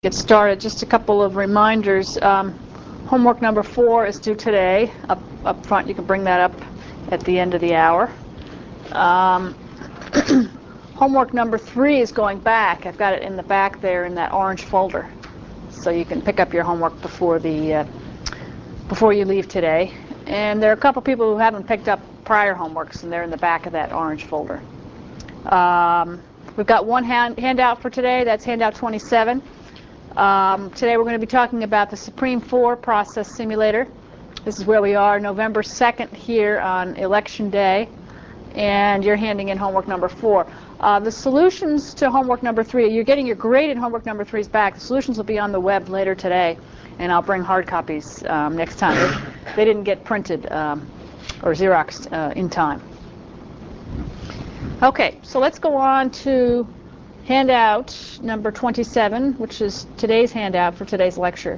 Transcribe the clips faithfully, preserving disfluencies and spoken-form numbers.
Get started, just a couple of reminders. Um, homework number four is due today. Up, up front, you can bring that up at the end of the hour. Um, homework number three is going back. I've got it in the back there in that orange folder, so you can pick up your homework before the uh, before you leave today. And there are a couple people who haven't picked up prior homeworks, and they're in the back of that orange folder. Um, we've got one hand, handout for today. That's handout twenty-seven. Um, today we're going to be talking about the Supreme four process simulator. This is where we are, November second here on election day, and you're handing in homework number four. Uh, the solutions to homework number three, you're getting your graded homework number threes back. The solutions will be on the web later today, and I'll bring hard copies um, next time. They, they didn't get printed um, or Xeroxed uh, in time. Okay, so let's go on to handout number twenty-seven, which is today's handout for today's lecture.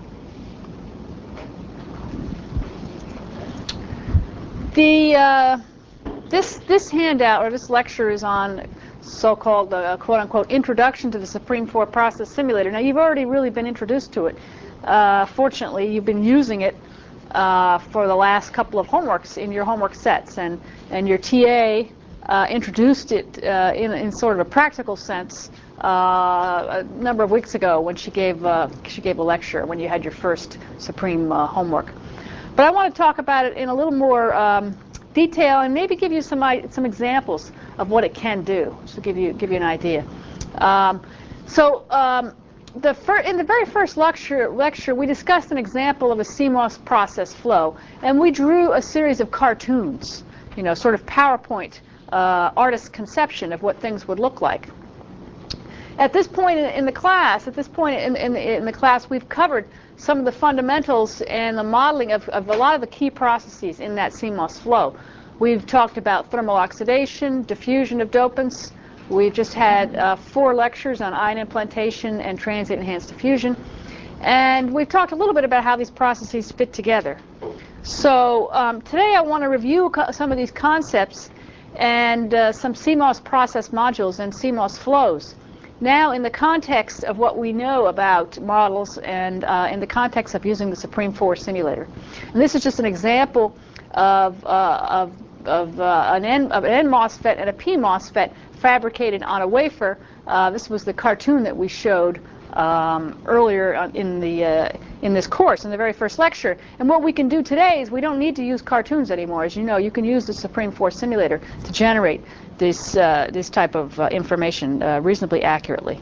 The uh, this this handout or this lecture is on so-called uh, quote-unquote introduction to the Supreme four process simulator. Now, you've already really been introduced to it. Uh, fortunately, you've been using it uh, for the last couple of homeworks in your homework sets, and and your T A Uh, introduced it uh, in, in sort of a practical sense uh, a number of weeks ago when she gave uh, she gave a lecture when you had your first Supreme uh, homework. But I want to talk about it in a little more um, detail and maybe give you some some examples of what it can do, just to give you give you an idea. Um, so um, the fir in the very first lecture lecture we discussed an example of a C MOS process flow, and we drew a series of cartoons, you know, sort of PowerPoint. Uh, artist's conception of what things would look like. At this point in, in the class, at this point in, in, in the class, we've covered some of the fundamentals and the modeling of, of a lot of the key processes in that C MOS flow. We've talked about thermal oxidation, diffusion of dopants. We've just had uh, four lectures on ion implantation and transient enhanced diffusion. And we've talked a little bit about how these processes fit together. So um, today I want to review co some of these concepts and uh, some C MOS process modules and C MOS flows. Now, in the context of what we know about models and uh, in the context of using the Supreme four simulator. And this is just an example of, uh, of, of, uh, an N, of an N MOSFET and a P MOSFET fabricated on a wafer. Uh, this was the cartoon that we showed um, earlier in the uh, in this course, in the very first lecture. And what we can do today is we don't need to use cartoons anymore. As you know, you can use the Supreme four simulator to generate this, uh, this type of uh, information uh, reasonably accurately.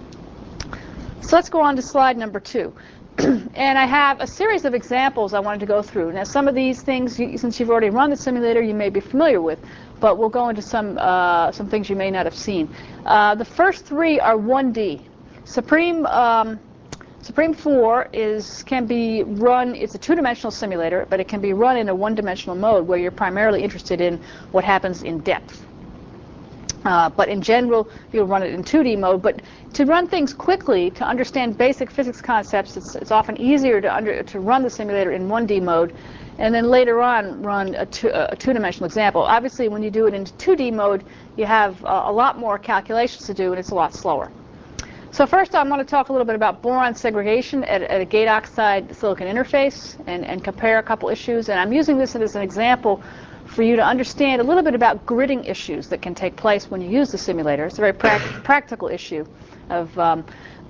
So let's go on to slide number two. And I have a series of examples I wanted to go through. Now, some of these things, you, since you've already run the simulator, you may be familiar with, but we'll go into some, uh, some things you may not have seen. Uh, the first three are one D. Supreme um, Supreme four is can be run. It's a two-dimensional simulator, but it can be run in a one-dimensional mode where you're primarily interested in what happens in depth. Uh, but in general, you'll run it in two D mode. But to run things quickly, to understand basic physics concepts, it's, it's often easier to under to run the simulator in one D mode, and then later on run a, two, a two-dimensional example. Obviously, when you do it in two D mode, you have uh, a lot more calculations to do, and it's a lot slower. So first I want to talk a little bit about boron segregation at, at a gate oxide silicon interface and, and compare a couple issues. And I'm using this as an example for you to understand a little bit about gridding issues that can take place when you use the simulator. It's a very pra practical issue of um,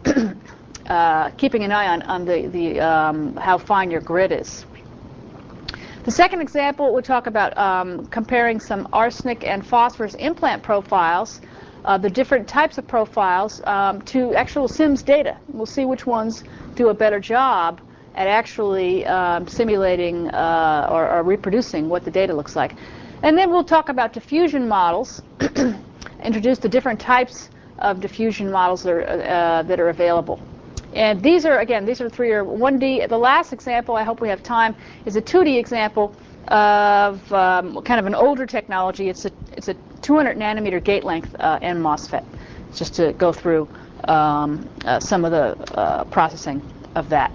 uh, keeping an eye on, on the, the, um, how fine your grid is. The second example, we'll talk about um, comparing some arsenic and phosphorus implant profiles, Uh, the different types of profiles um, to actual SIMS data. We'll see which ones do a better job at actually um, simulating uh, or, or reproducing what the data looks like. And then we'll talk about diffusion models, introduce the different types of diffusion models that are, uh, that are available. And these are, again, these are three or one D. The last example, I hope we have time, is a two D example of um, kind of an older technology. It's a, it's a two hundred nanometer gate length uh, N MOSFET, just to go through um, uh, some of the uh, processing of that.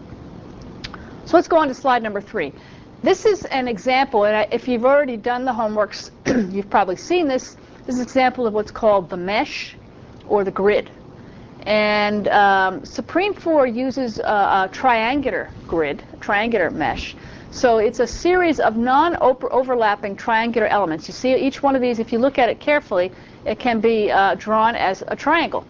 So let's go on to slide number three. This is an example, and I, if you've already done the homeworks, you've probably seen this. This is an example of what's called the mesh or the grid. And um, Supreme four uses a, a triangular grid, a triangular mesh. So it's a series of non-overlapping triangular elements. You see each one of these, if you look at it carefully, it can be uh, drawn as a triangle.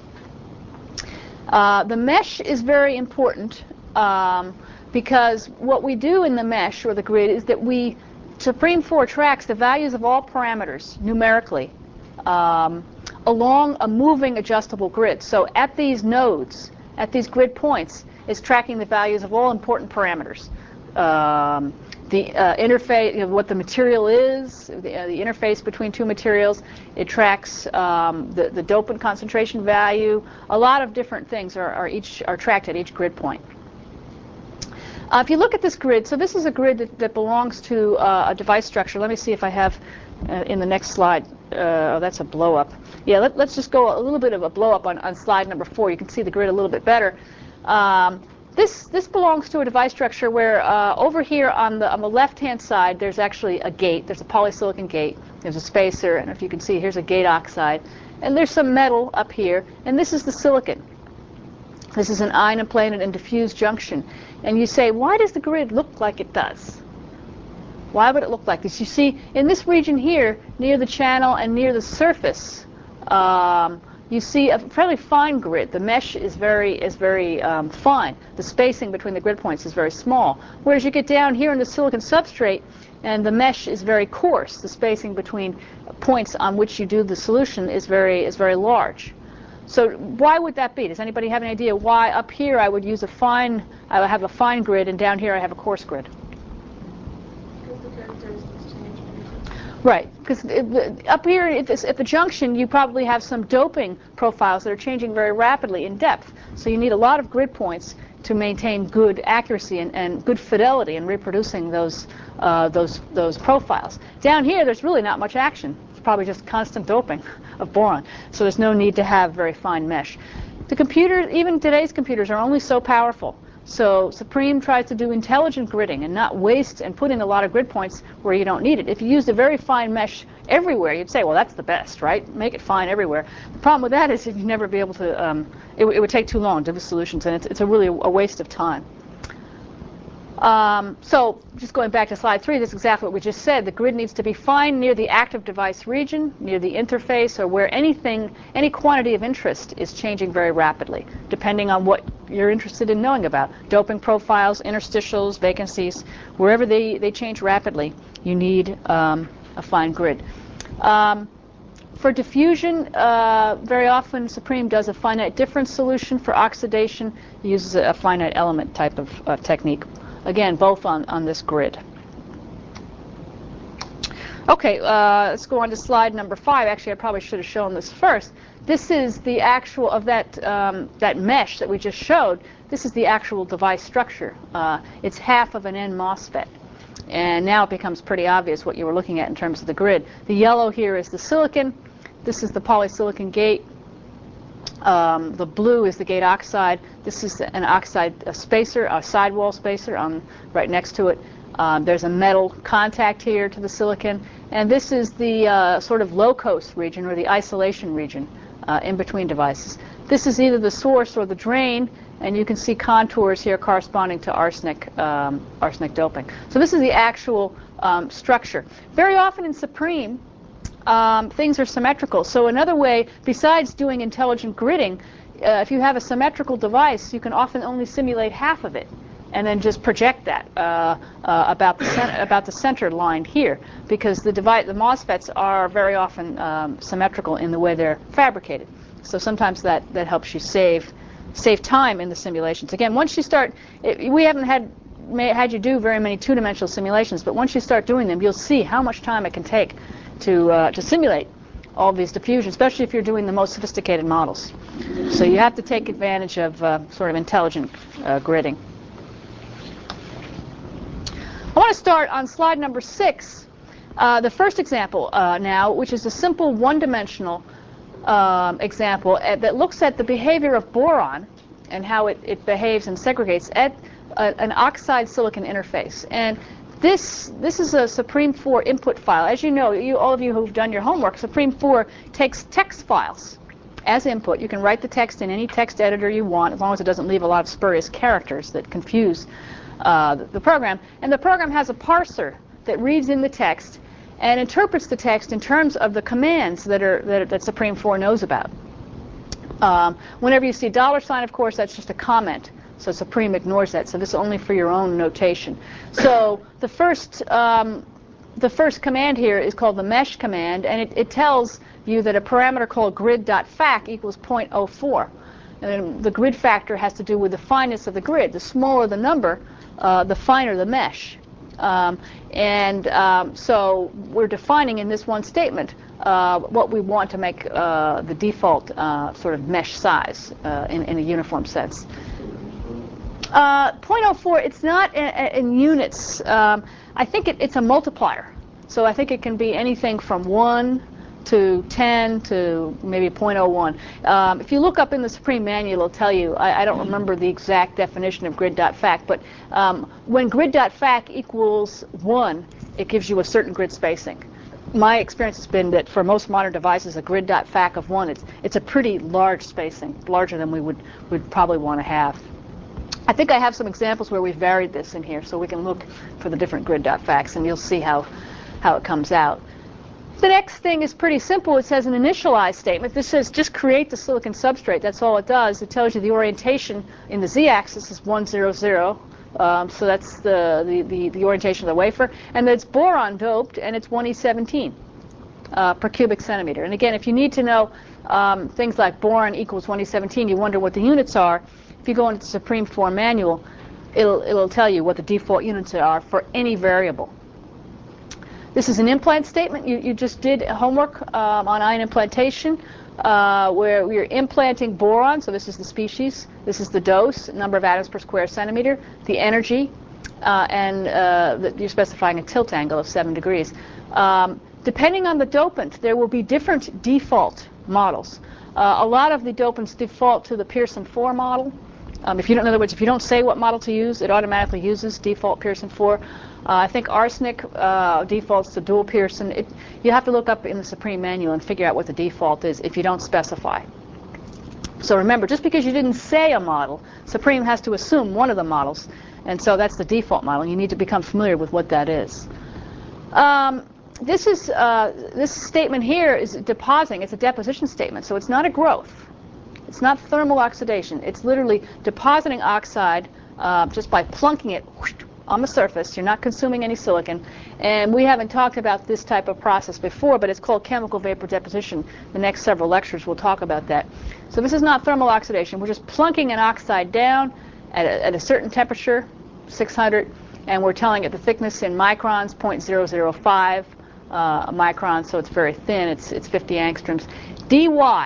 Uh, the mesh is very important um, because what we do in the mesh or the grid is that we, Supreme four tracks the values of all parameters numerically um, along a moving adjustable grid. So at these nodes, at these grid points, it's tracking the values of all important parameters. Um, the uh, interface, you know, what the material is, the, uh, the interface between two materials. It tracks um, the, the dopant concentration value. A lot of different things are, are each are tracked at each grid point. Uh, if you look at this grid, so this is a grid that, that belongs to uh, a device structure. Let me see if I have uh, in the next slide. Uh, oh, that's a blow up. Yeah, let, let's just go a little bit of a blow up on, on slide number four. You can see the grid a little bit better. Um, This, this belongs to a device structure where uh, over here on the, on the left-hand side, there's actually a gate. There's a polysilicon gate. There's a spacer, and if you can see, here's a gate oxide. And there's some metal up here, and this is the silicon. This is an ion implanted and diffused junction. And you say, why does the grid look like it does? Why would it look like this? You see, in this region here, near the channel and near the surface, um, you see a fairly fine grid. The mesh is very is very um, fine. The spacing between the grid points is very small. Whereas you get down here in the silicon substrate, and the mesh is very coarse. The spacing between points on which you do the solution is very is very large. So why would that be? Does anybody have any idea why up here I would use a fine? I would have a fine grid, and down here I have a coarse grid. Right, because up here at, this, at the junction, you probably have some doping profiles that are changing very rapidly in depth. So you need a lot of grid points to maintain good accuracy and, and good fidelity in reproducing those, uh, those, those profiles. Down here, there's really not much action. It's probably just constant doping of boron. So there's no need to have very fine mesh. The computers, even today's computers, are only so powerful. So Supreme tries to do intelligent gridding and not waste and put in a lot of grid points where you don't need it. If you used a very fine mesh everywhere, you'd say, well, that's the best, right? Make it fine everywhere. The problem with that is you'd never be able to, um, it, it would take too long to do the solutions, and it's, it's a really a waste of time. Um, so just going back to slide three, that's exactly what we just said. The grid needs to be fine near the active device region, near the interface, or where anything, any quantity of interest is changing very rapidly, depending on what you're interested in knowing about. Doping profiles, interstitials, vacancies, wherever they, they change rapidly, you need um, a fine grid. Um, For diffusion, uh, very often Supreme does a finite difference solution. For oxidation, it uses a finite element type of uh, technique. Again, both on, on this grid. Okay, uh, let's go on to slide number five. Actually, I probably should have shown this first. This is the actual of that um, that mesh that we just showed. This is the actual device structure. Uh, it's half of an N MOSFET. And now it becomes pretty obvious what you were looking at in terms of the grid. The yellow here is the silicon. This is the polysilicon gate. Um, the blue is the gate oxide. This is an oxide a spacer, a sidewall spacer on right next to it. Um, there's a metal contact here to the silicon. And this is the uh, sort of low-cost region, or the isolation region, uh, in between devices. This is either the source or the drain, and you can see contours here corresponding to arsenic, um, arsenic doping. So this is the actual um, structure. Very often in Supreme, um, things are symmetrical. So another way, besides doing intelligent gridding, uh, if you have a symmetrical device, you can often only simulate half of it, and then just project that uh, uh, about the center, about the center line here, because the device, the MOSFETs are very often um, symmetrical in the way they're fabricated. So sometimes that that helps you save save time in the simulations. Again, once you start, it, we haven't had may, had you do very many two-dimensional simulations, but once you start doing them, you'll see how much time it can take to uh, to simulate all these diffusions, especially if you're doing the most sophisticated models. So you have to take advantage of uh, sort of intelligent uh, gridding. I want to start on slide number six, uh, the first example uh, now, which is a simple one-dimensional um, example uh, that looks at the behavior of boron and how it, it behaves and segregates at a, an oxide silicon interface. And this this is a Supreme four input file. As you know, you all of you who've done your homework, Supreme four takes text files as input. You can write the text in any text editor you want, as long as it doesn't leave a lot of spurious characters that confuse uh, the, the program. And the program has a parser that reads in the text and interprets the text in terms of the commands that are that, that Supreme four knows about. Um, whenever you see a dollar sign, of course, that's just a comment. So Supreme ignores that. So this is only for your own notation. So the first um, the first command here is called the mesh command, and it, it tells you that a parameter called grid.fac equals zero point zero four. And the grid factor has to do with the fineness of the grid. The smaller the number, uh, the finer the mesh. Um, and um, so we're defining in this one statement uh, what we want to make uh, the default uh, sort of mesh size uh, in, in a uniform sense. Uh, zero point zero four, it's not in, in units. Um, I think it, it's a multiplier. So I think it can be anything from one to ten to maybe zero point zero one. Um, if you look up in the Supreme manual, it'll tell you, I, I don't remember the exact definition of grid.fac, but um, when grid.fac equals one, it gives you a certain grid spacing. My experience has been that for most modern devices, a grid.fac of one, it's, it's a pretty large spacing, larger than we would would probably want to have. I think I have some examples where we've varied this in here, so we can look for the different grid.facs, and you'll see how, how it comes out. The next thing is pretty simple. It says an initialize statement. This says just create the silicon substrate. That's all it does. It tells you the orientation in the z-axis is one zero zero. Um, so that's the, the, the, the orientation of the wafer. And it's boron doped, and it's one e seventeen uh, per cubic centimeter. And again, if you need to know um, things like boron equals one e seventeen, you wonder what the units are. If you go into the Supreme four manual, it'll, it'll tell you what the default units are for any variable. This is an implant statement. You, you just did homework um, on ion implantation, uh, where we're implanting boron. So this is the species. This is the dose, number of atoms per square centimeter, the energy, uh, and uh, the, you're specifying a tilt angle of seven degrees. Um, depending on the dopant, there will be different default models. Uh, a lot of the dopants default to the Pearson four model. Um, if you don't, in other words, if you don't say what model to use, it automatically uses default Pearson four. Uh, I think arsenic uh, defaults to dual Pearson. It, you have to look up in the Supreme manual and figure out what the default is if you don't specify. So remember, just because you didn't say a model, Supreme has to assume one of the models, and so that's the default model. You need to become familiar with what that is. Um, this is uh, this statement here is depositing. It's a deposition statement, so it's not a growth. It's not thermal oxidation. It's literally depositing oxide uh, just by plunking it whoosh, on the surface. You're not consuming any silicon. And we haven't talked about this type of process before, but it's called chemical vapor deposition. The next several lectures we'll talk about that. So this is not thermal oxidation. We're just plunking an oxide down at a, at a certain temperature, six hundred, and we're telling it the thickness in microns, zero point zero zero five uh, microns, so it's very thin. It's, it's fifty angstroms. dy.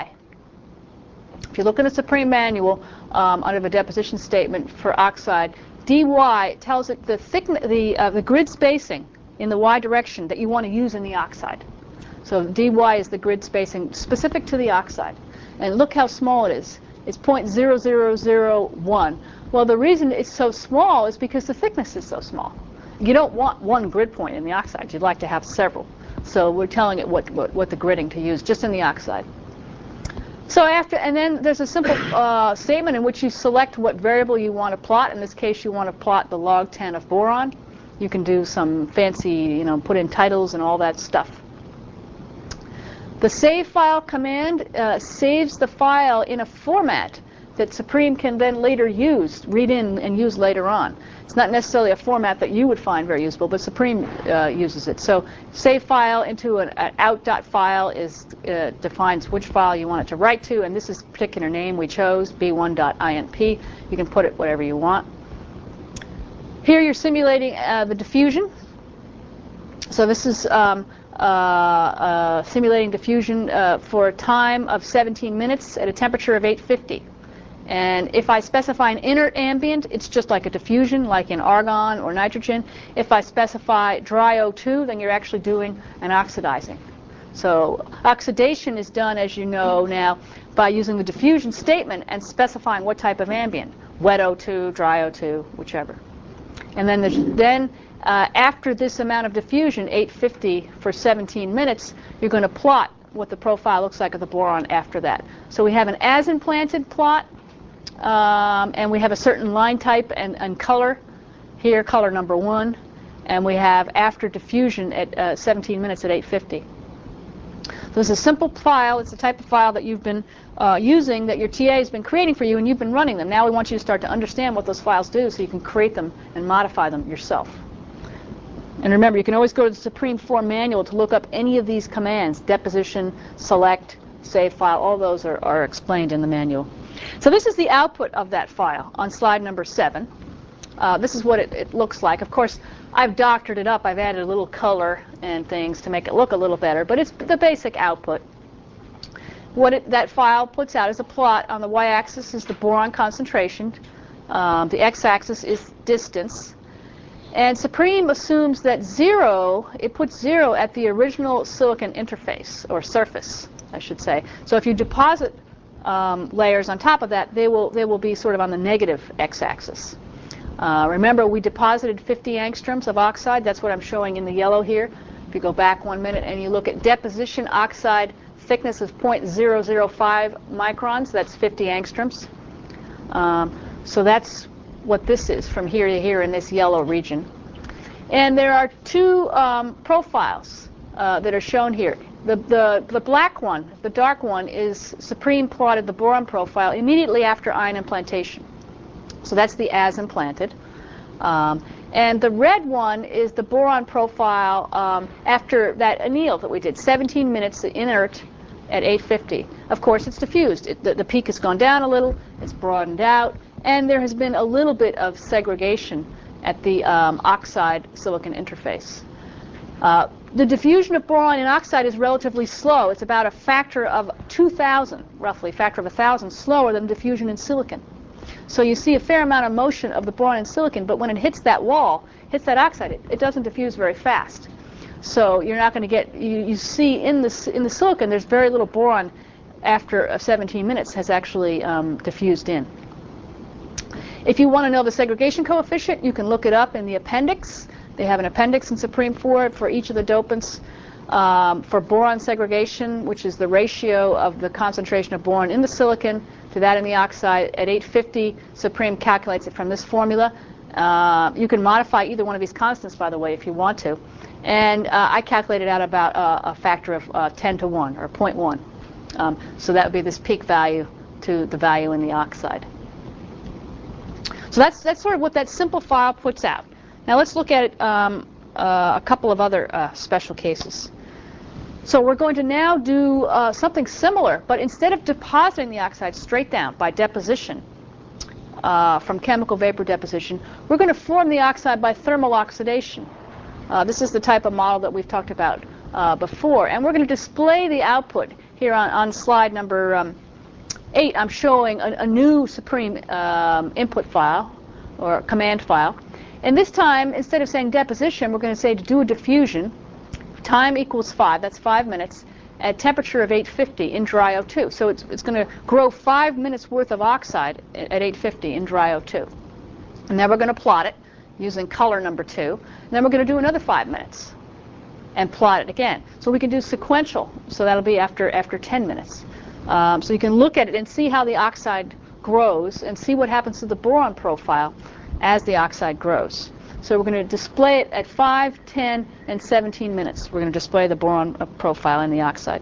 If you look in the Supreme manual um, under the deposition statement for oxide, dy tells it the thickness, the uh, the grid spacing in the y direction that you want to use in the oxide. So dy is the grid spacing specific to the oxide, and look how small it is. It's zero point zero zero zero one. Well, the reason it's so small is because the thickness is so small. You don't want one grid point in the oxide. You'd like to have several. So we're telling it what what, what the gridding to use just in the oxide. So after, and then there's a simple uh, statement in which you select what variable you want to plot. In this case, you want to plot the log ten of boron. You can do some fancy, you know, put in titles and all that stuff. The save file command uh, saves the file in a format that Supreme can then later use, read in and use later on. It's not necessarily a format that you would find very useful, but Supreme uh, uses it. So save file into an, an out.file is uh, defines which file you want it to write to, and this is a particular name we chose, b one dot inp. You can put it whatever you want. Here you're simulating uh, the diffusion. So this is um, uh, uh, simulating diffusion uh, for a time of seventeen minutes at a temperature of eight fifty. And if I specify an inert ambient, it's just like a diffusion, like in argon or nitrogen. If I specify dry O two, then you're actually doing an oxidizing. So oxidation is done, as you know now, by using the diffusion statement and specifying what type of ambient, wet O two, dry O two, whichever. And then, there's, then uh, after this amount of diffusion, eight fifty for seventeen minutes, you're going to plot what the profile looks like of the boron after that. So we have an as-implanted plot, um, and we have a certain line type and, and color. Here, color number one, and we have after diffusion at uh, seventeen minutes at eight fifty. So it's a simple file. It's the type of file that you've been uh, using, that your T A has been creating for you, and you've been running them. Now we want you to start to understand what those files do so you can create them and modify them yourself. And remember, you can always go to the Supreme four manual to look up any of these commands: deposition, select, save file. All those are, are explained in the manual. So this is the output of that file on slide number seven. Uh, this is what it, it looks like. Of course, I've doctored it up. I've added a little color and things to make it look a little better, but it's the basic output. What it, that file puts out is a plot. On the y-axis is the boron concentration. Um, the x-axis is distance. And Supreme assumes that zero, it puts zero at the original silicon interface, or surface, I should say. So if you deposit um, layers on top of that, they will, they will be sort of on the negative x-axis. Uh, remember, we deposited fifty angstroms of oxide. That's what I'm showing in the yellow here. If you go back one minute and you look at deposition oxide thickness of zero point zero zero five microns, that's fifty angstroms. Um, so that's what this is from here to here in this yellow region. And there are two um, profiles uh, that are shown here. The, the, the black one, the dark one, is Supreme plotted the boron profile immediately after ion implantation. So that's the as implanted. Um, and the red one is the boron profile um, after that anneal that we did, seventeen minutes inert at eight fifty. Of course, it's diffused. It, the, the peak has gone down a little, it's broadened out, and there has been a little bit of segregation at the um, oxide silicon interface. Uh, the diffusion of boron in oxide is relatively slow. It's about a factor of two thousand, roughly, factor of one thousand, slower than diffusion in silicon. So you see a fair amount of motion of the boron in silicon, but when it hits that wall, hits that oxide, it, it doesn't diffuse very fast. So you're not going to get, you, you see in the, in the silicon, there's very little boron after uh, seventeen minutes has actually um, diffused in. If you want to know the segregation coefficient, you can look it up in the appendix. They have an appendix in Supreme four for each of the dopants. Um, for boron segregation, which is the ratio of the concentration of boron in the silicon to that in the oxide, at eight fifty, Supreme calculates it from this formula. Uh, you can modify either one of these constants, by the way, if you want to. And uh, I calculated out about uh, a factor of uh, ten to one, or zero point one. Um, so that would be this peak value to the value in the oxide. So that's, that's sort of what that simple file puts out. Now let's look at it, um, uh, a couple of other uh, special cases. So we're going to now do uh, something similar, but instead of depositing the oxide straight down by deposition uh, from chemical vapor deposition, we're going to form the oxide by thermal oxidation. Uh, this is the type of model that we've talked about uh, before, and we're going to display the output here on, on slide number um, eight. I'm showing a, a new Supreme um, input file or command file, and this time instead of saying deposition, we're going to say to do a diffusion. Time equals five, that's five minutes, at temperature of eight fifty in dry O two. So it's, it's going to grow five minutes worth of oxide at eight fifty in dry O two. And then we're going to plot it using color number two. And then we're going to do another five minutes and plot it again. So we can do sequential, so that'll be after, after ten minutes. Um, so you can look at it and see how the oxide grows and see what happens to the boron profile as the oxide grows. So we're going to display it at five, ten, and seventeen minutes. We're going to display the boron uh, profile in the oxide.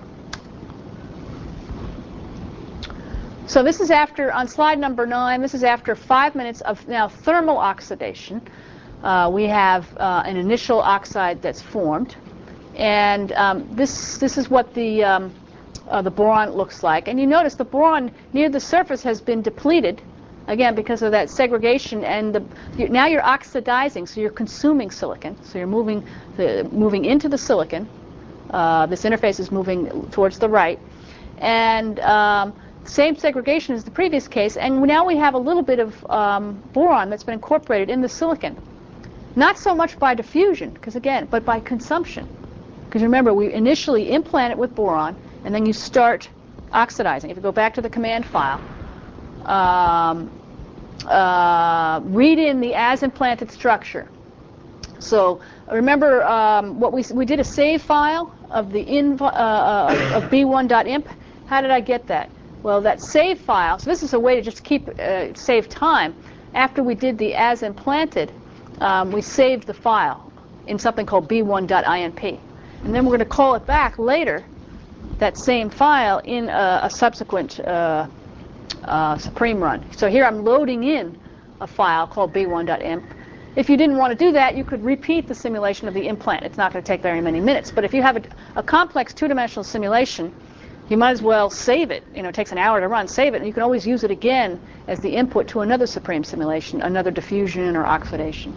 So this is after, on slide number nine, this is after five minutes of now thermal oxidation. Uh, we have uh, an initial oxide that's formed. And um, this, this is what the, um, uh, the boron looks like. And you notice the boron near the surface has been depleted. Again, because of that segregation, and the, you, now you're oxidizing, so you're consuming silicon. So you're moving, the, moving into the silicon. Uh, this interface is moving towards the right, and um, same segregation as the previous case. And now we have a little bit of um, boron that's been incorporated in the silicon. Not so much by diffusion, because again, but by consumption. Because remember, we initially implant it with boron, and then you start oxidizing. If you go back to the command file. Um, uh, read in the as implanted structure. So remember um, what we we did a save file of the inv uh, uh, of b one dot imp. How did I get that? Well, that save file. So this is a way to just keep uh, save time. After we did the as implanted, um, we saved the file in something called b one dot inp, and then we're going to call it back later, that same file, in a, a subsequent uh, uh, Supreme run. So here I'm loading in a file called b one dot imp. If you didn't want to do that, you could repeat the simulation of the implant. It's not going to take very many minutes. But if you have a, a complex two-dimensional simulation, you might as well save it. You know, it takes an hour to run. Save it, and you can always use it again as the input to another Supreme simulation, another diffusion or oxidation.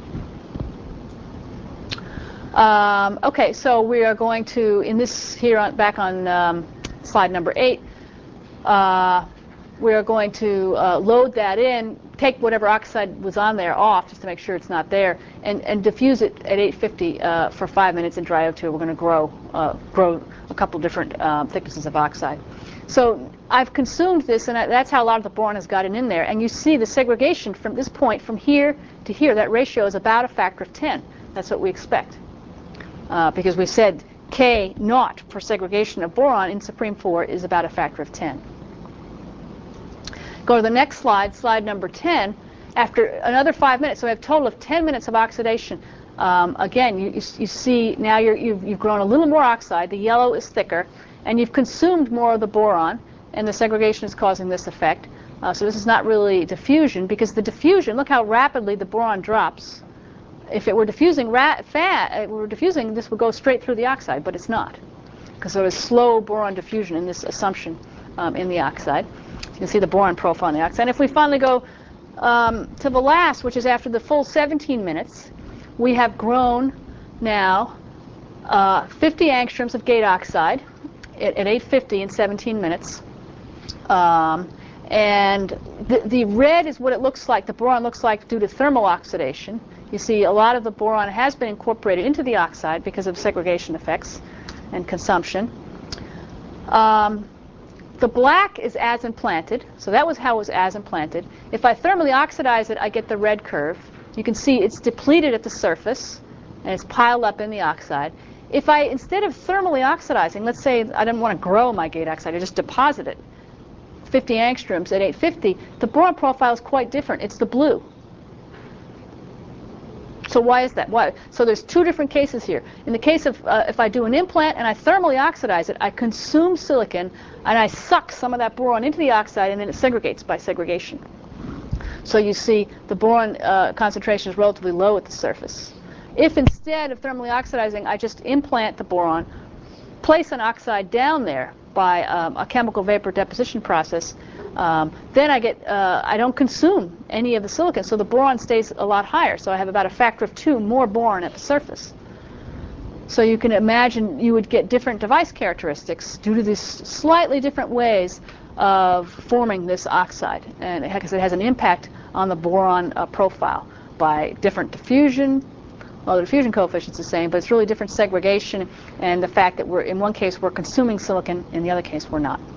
Um, okay, so we are going to, in this here on, back on um, slide number eight, uh, we are going to uh, load that in, take whatever oxide was on there off just to make sure it's not there, and, and diffuse it at eight fifty uh, for five minutes in dry O two. We're going to grow uh, grow a couple different um, thicknesses of oxide. So I've consumed this, and I, that's how a lot of the boron has gotten in there. And you see the segregation from this point, from here to here, that ratio is about a factor of ten. That's what we expect. Uh, because we said K naught for segregation of boron in Supreme four is about a factor of ten. Go to the next slide, slide number ten. After another five minutes, so we have a total of ten minutes of oxidation. Um, again, you, you, you see now you're, you've, you've grown a little more oxide. The yellow is thicker, and you've consumed more of the boron, and the segregation is causing this effect. Uh, so this is not really diffusion, because the diffusion, look how rapidly the boron drops. If it were diffusing ra fat, it were diffusing, this would go straight through the oxide, but it's not, because there is slow boron diffusion in this assumption um, in the oxide. You can see the boron profile in the oxide. And if we finally go um, to the last, which is after the full seventeen minutes, we have grown now uh, fifty angstroms of gate oxide at, at eight fifty in seventeen minutes. Um, and the, the red is what it looks like, the boron looks like due to thermal oxidation. You see a lot of the boron has been incorporated into the oxide because of segregation effects and consumption. Um, The black is as implanted, so that was how it was as implanted. If I thermally oxidize it, I get the red curve. You can see it's depleted at the surface, and it's piled up in the oxide. If I, instead of thermally oxidizing, let's say I didn't want to grow my gate oxide, I just deposit it, fifty angstroms at eight fifty, the boron profile is quite different. It's the blue. So why is that? Why? So there's two different cases here. In the case of uh, if I do an implant and I thermally oxidize it, I consume silicon and I suck some of that boron into the oxide, and then it segregates by segregation. So you see the boron uh, concentration is relatively low at the surface. If instead of thermally oxidizing, I just implant the boron, place an oxide down there by um, a chemical vapor deposition process, um, then I get uh, I don't consume any of the silicon, so the boron stays a lot higher. So I have about a factor of two more boron at the surface. So you can imagine you would get different device characteristics due to these slightly different ways of forming this oxide, and because it has an impact on the boron uh, profile by different diffusion. Well, the diffusion coefficient's the same, but it's really different segregation, and the fact that we're, in one case we're consuming silicon, in the other case we're not.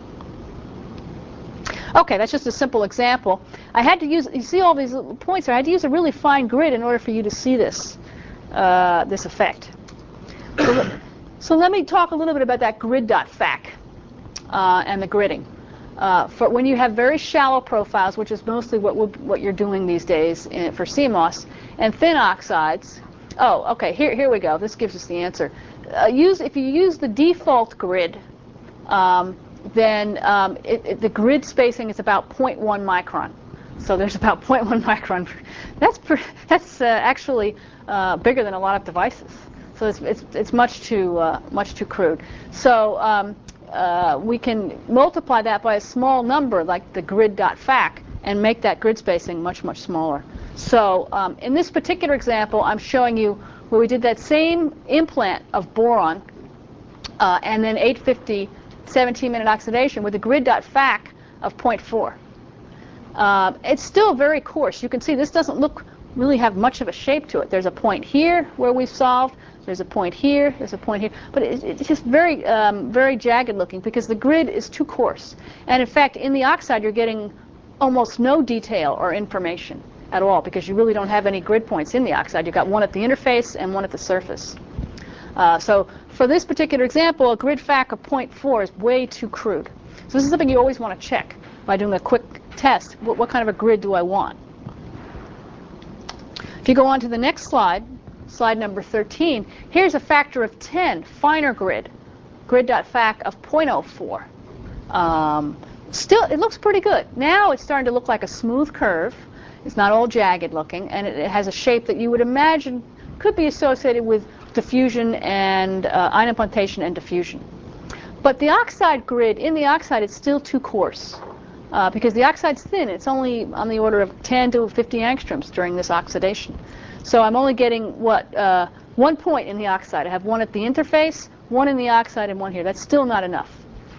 Okay, that's just a simple example. I had to use, you see all these little points there, I had to use a really fine grid in order for you to see this, uh, this effect. So, so let me talk a little bit about that grid.fac uh, and the gridding. Uh, for when you have very shallow profiles, which is mostly what, we'll, what you're doing these days in, for C MOS, and thin oxides. Oh, okay, here, here we go. This gives us the answer. Uh, use, if you use the default grid, um, then um, it, it, the grid spacing is about zero point one micron. So there's about zero point one micron. That's, per, that's uh, actually uh, bigger than a lot of devices. So it's, it's, it's much too, uh, much too crude. So um, uh, we can multiply that by a small number, like the grid.fac, and make that grid spacing much, much smaller. So um, in this particular example, I'm showing you where we did that same implant of boron uh, and then eight fifty seventeen minute oxidation with a grid.fac of zero point four. Uh, it's still very coarse. You can see this doesn't look really have much of a shape to it. There's a point here where we've solved. There's a point here. There's a point here. But it, it's just very, um, very jagged looking because the grid is too coarse. And in fact, in the oxide, you're getting almost no detail or information at all because you really don't have any grid points in the oxide. You've got one at the interface and one at the surface. Uh, so for this particular example, a grid FAC of zero point four is way too crude. So this is something you always want to check by doing a quick test. What, what kind of a grid do I want? If you go on to the next slide, slide number thirteen, here's a factor of ten, finer grid, grid.fac of zero point zero four. Um, still, it looks pretty good. Now it's starting to look like a smooth curve. It's not all jagged looking, and it, it has a shape that you would imagine could be associated with diffusion and uh, ion implantation and diffusion. But the oxide grid, in the oxide, it's still too coarse uh, because the oxide's thin. It's only on the order of ten to fifty angstroms during this oxidation. So I'm only getting, what, uh, one point in the oxide. I have one at the interface, one in the oxide, and one here. That's still not enough.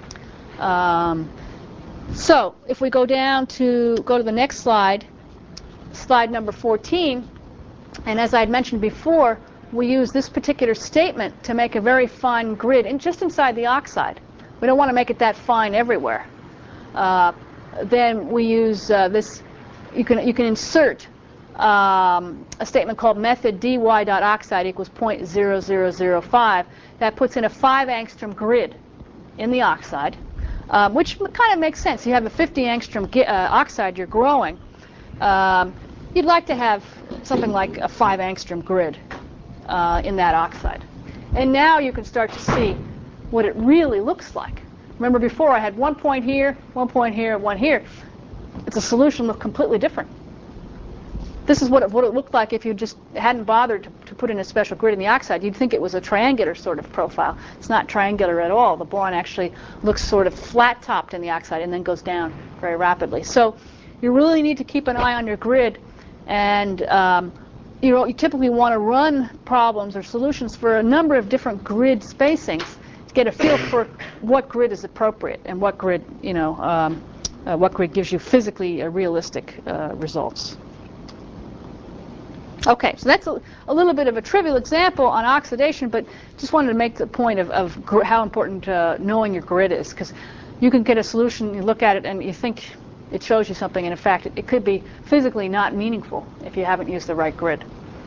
Um, so if we go down to, go to the next slide, slide number fourteen, and as I had mentioned before, we use this particular statement to make a very fine grid and just inside the oxide. We don't want to make it that fine everywhere. Uh, then we use uh, this, you can, you can insert um, a statement called method dy.oxide equals zero point zero zero zero five. That puts in a five angstrom grid in the oxide, uh, which kind of makes sense. You have a fifty angstrom uh, oxide you're growing. Um, you'd like to have something like a five angstrom grid uh, in that oxide. And now you can start to see what it really looks like. Remember before I had one point here, one point here, one here. It's a solution look completely different. This is what it would have looked like if you just hadn't bothered to, to put in a special grid in the oxide. You'd think it was a triangular sort of profile. It's not triangular at all. The boron actually looks sort of flat-topped in the oxide and then goes down very rapidly. So you really need to keep an eye on your grid, and um, you know, you typically want to run problems or solutions for a number of different grid spacings to get a feel for what grid is appropriate and what grid, you know, um, uh, what grid gives you physically uh, realistic uh, results. Okay, so that's a, a little bit of a trivial example on oxidation, but just wanted to make the point of, of gr how important uh, knowing your grid is, because you can get a solution, you look at it, and you think it shows you something, and in fact, it, it could be physically not meaningful if you haven't used the right grid.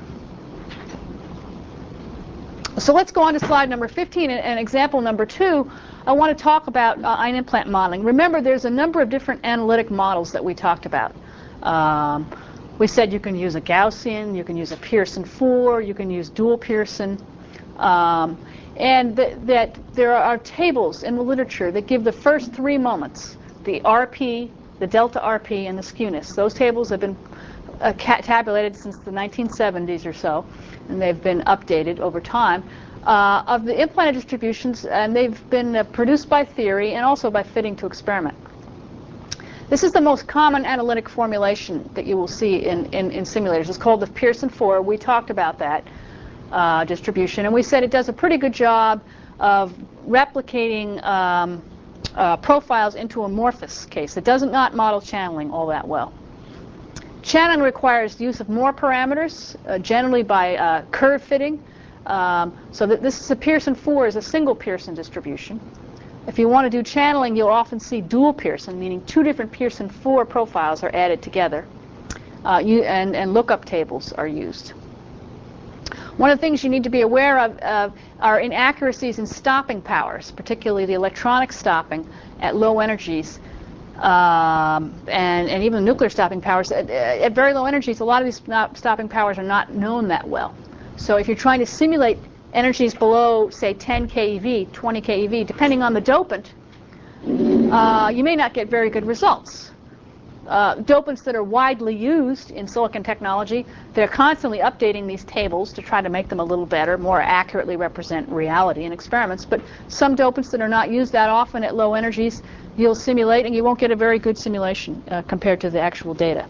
So let's go on to slide number fifteen, and, and example number two. I want to talk about uh, ion implant modeling. Remember, there's a number of different analytic models that we talked about. Um, we said you can use a Gaussian, you can use a Pearson four, you can use dual Pearson, um, and th that there are tables in the literature that give the first three moments, the R P, the delta R P, and the skewness. Those tables have been uh, tabulated since the nineteen seventies or so, and they've been updated over time, uh, of the implanted distributions, and they've been uh, produced by theory and also by fitting to experiment. This is the most common analytic formulation that you will see in, in, in simulators. It's called the Pearson four. We talked about that uh, distribution, and we said it does a pretty good job of replicating um, uh, profiles into amorphous case. It does not model channeling all that well. Channeling requires use of more parameters, uh, generally by uh, curve fitting. Um, so that this is a Pearson four is a single Pearson distribution. If you want to do channeling, you'll often see dual Pearson, meaning two different Pearson four profiles are added together, uh, you, and, and lookup tables are used. One of the things you need to be aware of uh, are inaccuracies in stopping powers, particularly the electronic stopping at low energies, um, and, and even the nuclear stopping powers. At, at very low energies, a lot of these stopping powers are not known that well. So if you're trying to simulate energies below, say, ten keV, twenty keV, depending on the dopant, uh, you may not get very good results. Uh, dopants that are widely used in silicon technology, they're constantly updating these tables to try to make them a little better, more accurately represent reality in experiments. But some dopants that are not used that often at low energies, you'll simulate and you won't get a very good simulation uh, compared to the actual data.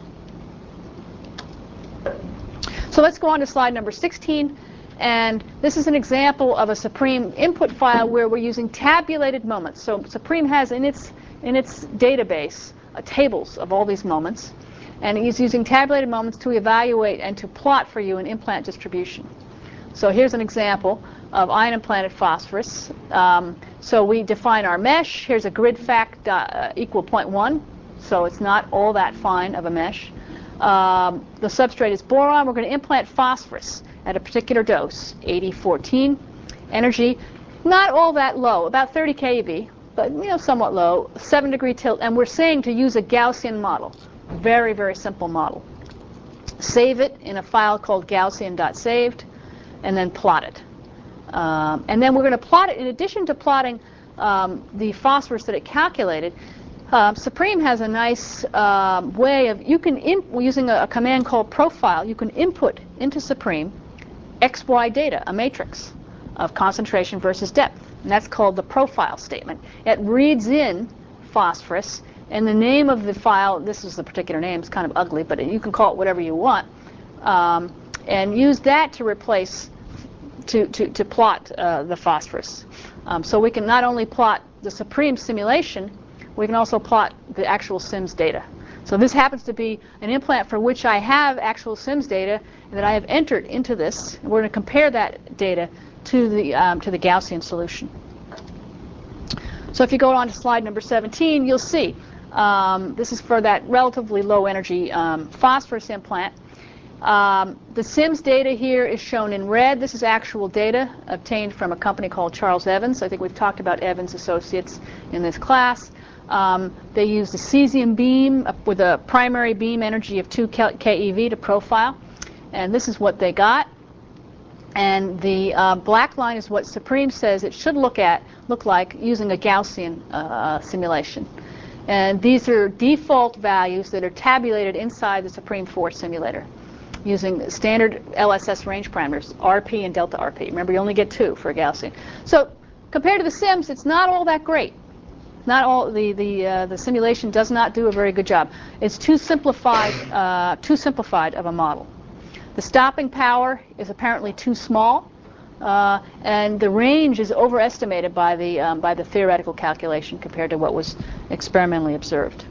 So let's go on to slide number sixteen. And this is an example of a Supreme input file where we're using tabulated moments. So Supreme has in its, in its database uh, tables of all these moments. And it's using tabulated moments to evaluate and to plot for you an implant distribution. So here's an example of ion implanted phosphorus. Um, so we define our mesh. Here's a grid fact uh, equal zero point one. So it's not all that fine of a mesh. Um, the substrate is boron. We're going to implant phosphorus at a particular dose, eighty fourteen. Energy, not all that low, about thirty keV, but you know, somewhat low, seven degree tilt, and we're saying to use a Gaussian model. Very, very simple model. Save it in a file called Gaussian.saved, and then plot it. Um, and then we're going to plot it, in addition to plotting um, the phosphorus that it calculated, um, Supreme has a nice um, way of, you can, in, using a, a command called profile, you can input into Supreme X Y data, a matrix of concentration versus depth. And that's called the profile statement. It reads in phosphorus, and the name of the file, this is the particular name, it's kind of ugly, but you can call it whatever you want, um, and use that to replace, to, to, to plot uh, the phosphorus. Um, so we can not only plot the Supreme simulation, we can also plot the actual SIMS data. So this happens to be an implant for which I have actual SIMS data that I have entered into this. We're going to compare that data to the, um, to the Gaussian solution. So if you go on to slide number seventeen, you'll see um, this is for that relatively low energy um, phosphorus implant. Um, the SIMS data here is shown in red. This is actual data obtained from a company called Charles Evans. I think we've talked about Evans Associates in this class. Um, they used a cesium beam with a primary beam energy of two keV to profile, and this is what they got. And the uh, black line is what Supreme says it should look at, look like using a Gaussian uh, simulation. And these are default values that are tabulated inside the Supreme four simulator using standard L S S range parameters, R P and delta R P. Remember, you only get two for a Gaussian. So compared to the SIMS, it's not all that great. Not all the the uh, the simulation does not do a very good job. It's too simplified, uh, too simplified of a model. The stopping power is apparently too small, uh, and the range is overestimated by the um, by the theoretical calculation compared to what was experimentally observed.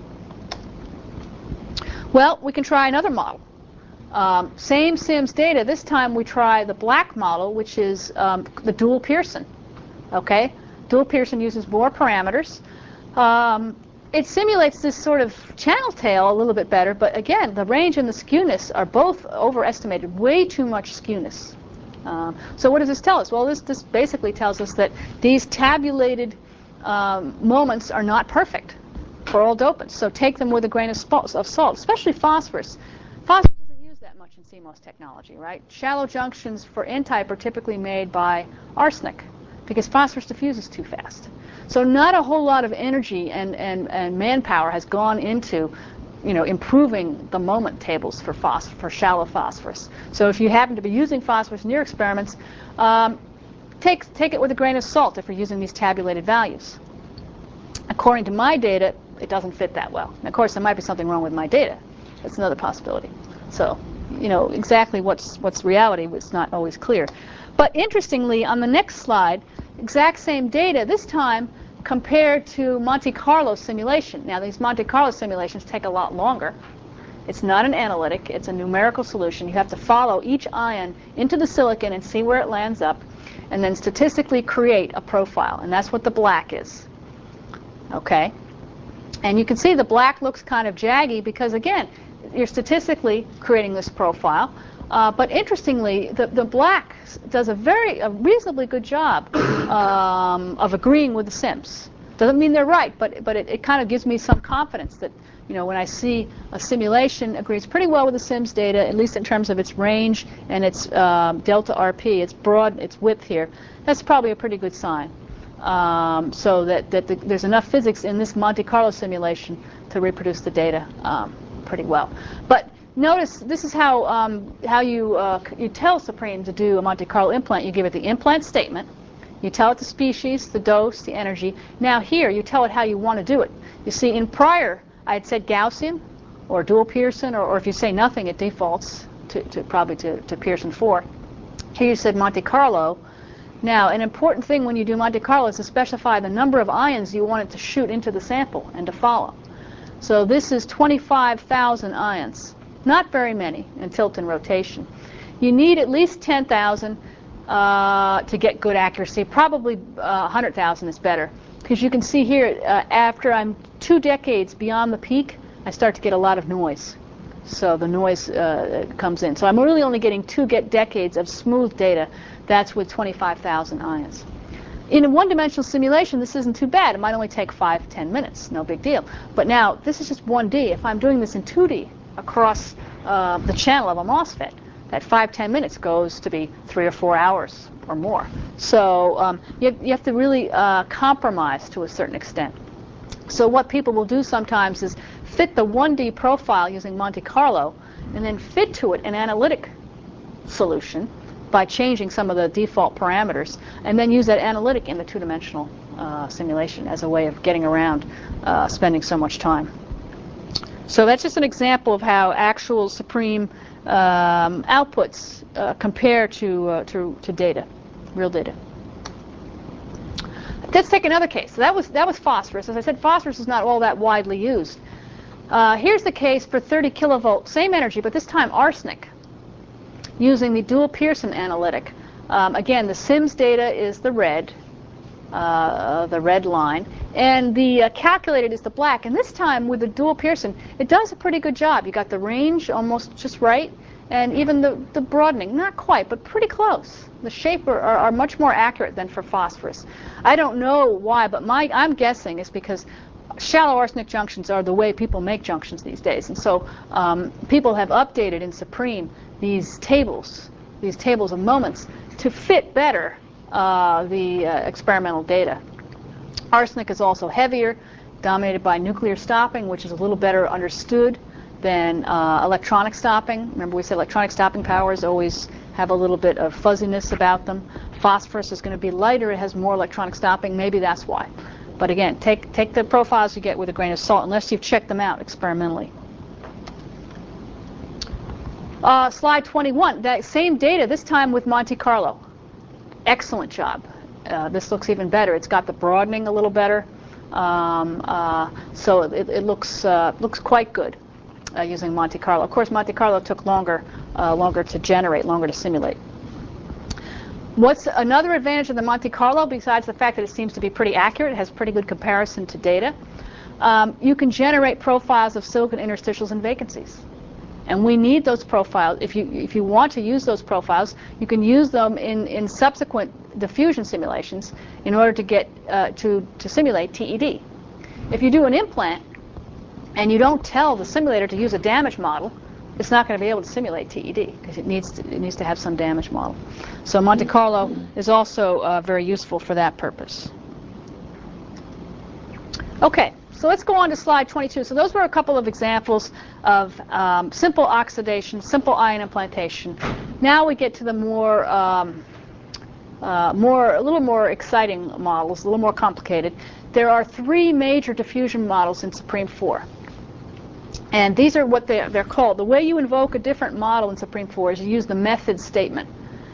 Well, we can try another model. Um, same SIMS data. This time we try the black model, which is um, the dual Pearson. Okay, dual Pearson uses more parameters. Um, It simulates this sort of channel tail a little bit better, but again, the range and the skewness are both overestimated, way too much skewness. Um, so what does this tell us? Well, this, this basically tells us that these tabulated um, moments are not perfect for all dopants, so take them with a grain of, sp- of salt, especially phosphorus. Phosphorus isn't used that much in C MOS technology, right? Shallow junctions for N-type are typically made by arsenic because phosphorus diffuses too fast. So not a whole lot of energy and, and, and manpower has gone into, you know, improving the moment tables for phos- for shallow phosphorus. So if you happen to be using phosphorus in your experiments, um, take, take it with a grain of salt if you're using these tabulated values. According to my data, it doesn't fit that well. And of course, there might be something wrong with my data. That's another possibility. So, you know, exactly what's, what's reality was not always clear. But interestingly, on the next slide, exact same data, this time compared to Monte Carlo simulation. Now, these Monte Carlo simulations take a lot longer. It's not an analytic. It's a numerical solution. You have to follow each ion into the silicon and see where it lands up, and then statistically create a profile. And that's what the black is. Okay? And you can see the black looks kind of jaggy because, again, you're statistically creating this profile. Uh, but interestingly, the, the black does a very, a reasonably good job um, of agreeing with the SIMS. Doesn't mean they're right, but but it, it kind of gives me some confidence that, you know, when I see a simulation agrees pretty well with the SIMS data, at least in terms of its range and its um, delta R P, its broad, its width here, that's probably a pretty good sign. Um, so that, that the, there's enough physics in this Monte Carlo simulation to reproduce the data um, pretty well. But notice this is how um, how you uh, you tell Supreme to do a Monte Carlo implant. You give it the implant statement, you tell it the species, the dose, the energy. Now here you tell it how you want to do it. You see, in prior I had said Gaussian or dual Pearson, or, or if you say nothing, it defaults to, to probably to, to Pearson four. Here you said Monte Carlo. Now, an important thing when you do Monte Carlo is to specify the number of ions you want it to shoot into the sample and to follow. So this is twenty-five thousand ions. Not very many in tilt and rotation. You need at least ten thousand uh, to get good accuracy. Probably uh, one hundred thousand is better. Because you can see here, uh, after I'm two decades beyond the peak, I start to get a lot of noise. So the noise uh, comes in. So I'm really only getting two get decades of smooth data. That's with twenty-five thousand ions. In a one-dimensional simulation, this isn't too bad. It might only take five, ten minutes. No big deal. But now, this is just one D. If I'm doing this in two D across uh, the channel of a MOSFET, that five, ten minutes goes to be three or four hours or more. So um, you, you have to really uh, compromise to a certain extent. So what people will do sometimes is fit the one D profile using Monte Carlo and then fit to it an analytic solution by changing some of the default parameters, and then use that analytic in the two-dimensional uh, simulation as a way of getting around uh, spending so much time. So that's just an example of how actual supreme um, outputs uh, compare to, uh, to, to data, real data. Let's take another case. So that was, that was phosphorus. As I said, phosphorus is not all that widely used. Uh, here's the case for thirty kilovolt, same energy, but this time arsenic, using the dual Pearson analytic. Um, again, the SIMS data is the red, uh, the red line, and the uh, calculated is the black. And this time with the dual Pearson, it does a pretty good job. You got the range almost just right, and even the, the broadening, not quite, but pretty close. The shape are, are, are much more accurate than for phosphorus. I don't know why, but my I'm guessing it's because shallow arsenic junctions are the way people make junctions these days. And so um, people have updated in Supreme these tables, these tables of moments, to fit better uh, the uh, experimental data. Arsenic is also heavier, dominated by nuclear stopping, which is a little better understood than uh, electronic stopping. Remember we said electronic stopping powers always have a little bit of fuzziness about them. Phosphorus is going to be lighter, it has more electronic stopping, maybe that's why. But again, take, take the profiles you get with a grain of salt, unless you've checked them out experimentally. Uh, slide twenty-one, that same data, this time with Monte Carlo. Excellent job. Uh, this looks even better. It's got the broadening a little better. Um, uh, so it, it looks, uh, looks quite good uh, using Monte Carlo. Of course, Monte Carlo took longer, uh, longer to generate, longer to simulate. What's another advantage of the Monte Carlo, besides the fact that it seems to be pretty accurate, it has pretty good comparison to data? Um, you can generate profiles of silicon interstitials and vacancies. And we need those profiles. If you, if you want to use those profiles, you can use them in, in subsequent diffusion simulations in order to get uh, to, to simulate T E D. If you do an implant and you don't tell the simulator to use a damage model, it's not going to be able to simulate T E D because it needs to, it needs to have some damage model. So Monte Carlo is also uh, very useful for that purpose. Okay, so let's go on to slide twenty-two. So those were a couple of examples of um, simple oxidation, simple ion implantation. Now we get to the more, um, uh, more, a little more exciting models, a little more complicated. There are three major diffusion models in Supreme four. And these are what they're, they're called. The way you invoke a different model in Supreme four is you use the method statement.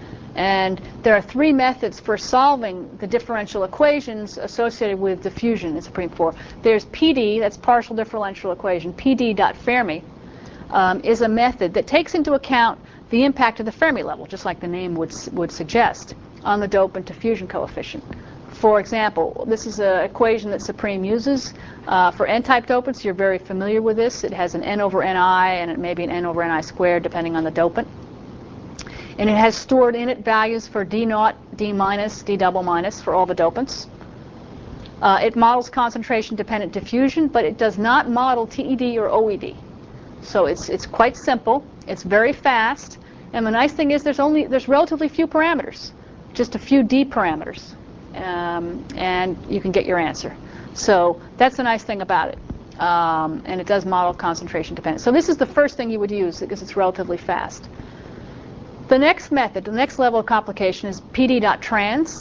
And there are three methods for solving the differential equations associated with diffusion in Supreme four. There's P D, that's partial differential equation. P D dot Fermi um, is a method that takes into account the impact of the Fermi level, just like the name would, would suggest, on the dopant diffusion coefficient. For example, this is an equation that Supreme uses uh, for n-type dopants. You're very familiar with this. It has an n over ni, and it may be an n over ni squared, depending on the dopant. And it has stored in it values for D naught, D minus, D double minus for all the dopants. Uh, it models concentration-dependent diffusion, but it does not model T E D or O E D. So it's it's quite simple. It's very fast, and the nice thing is there's only there's relatively few parameters, just a few D parameters. Um, and you can get your answer. So that's the nice thing about it. Um, and it does model concentration dependent. So this is the first thing you would use because it's relatively fast. The next method, the next level of complication is P D dot trans.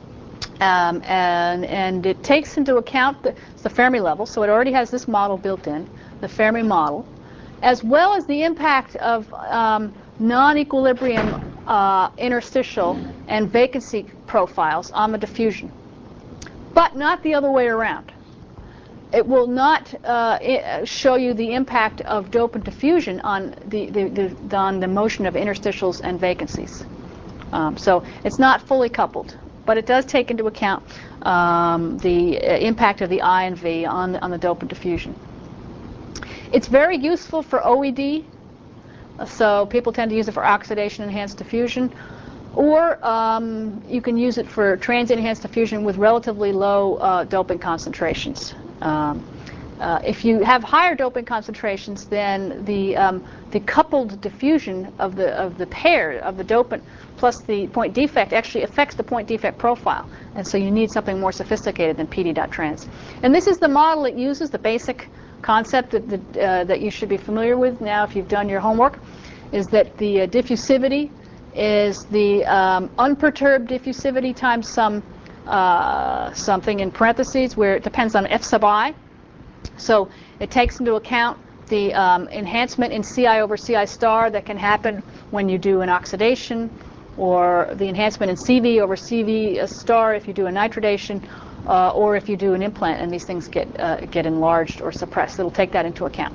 Um, and, and it takes into account the, the Fermi level, so it already has this model built in, the Fermi model, as well as the impact of um, non-equilibrium uh, interstitial and vacancy profiles on the diffusion, but not the other way around. It will not uh, I- show you the impact of dopant diffusion on the, the, the, on the motion of interstitials and vacancies. Um, so it's not fully coupled, but it does take into account um, the uh, impact of the I and V on the, on the dopant diffusion. It's very useful for O E D, so people tend to use it for oxidation-enhanced diffusion, or um, you can use it for transient-enhanced diffusion with relatively low uh, doping concentrations. Um, uh, if you have higher doping concentrations, then the um, the coupled diffusion of the of the pair of the dopant plus the point defect actually affects the point defect profile, and so you need something more sophisticated than P D dot trans. And this is the model it uses, the basic concept that that, uh, that you should be familiar with now if you've done your homework, is that the uh, diffusivity is the um, unperturbed diffusivity times some uh, something in parentheses where it depends on F sub I. So it takes into account the um, enhancement in C I over C I star that can happen when you do an oxidation, or the enhancement in C V over C V star if you do a nitridation, uh, or if you do an implant and these things get uh, get enlarged or suppressed. It'll take that into account.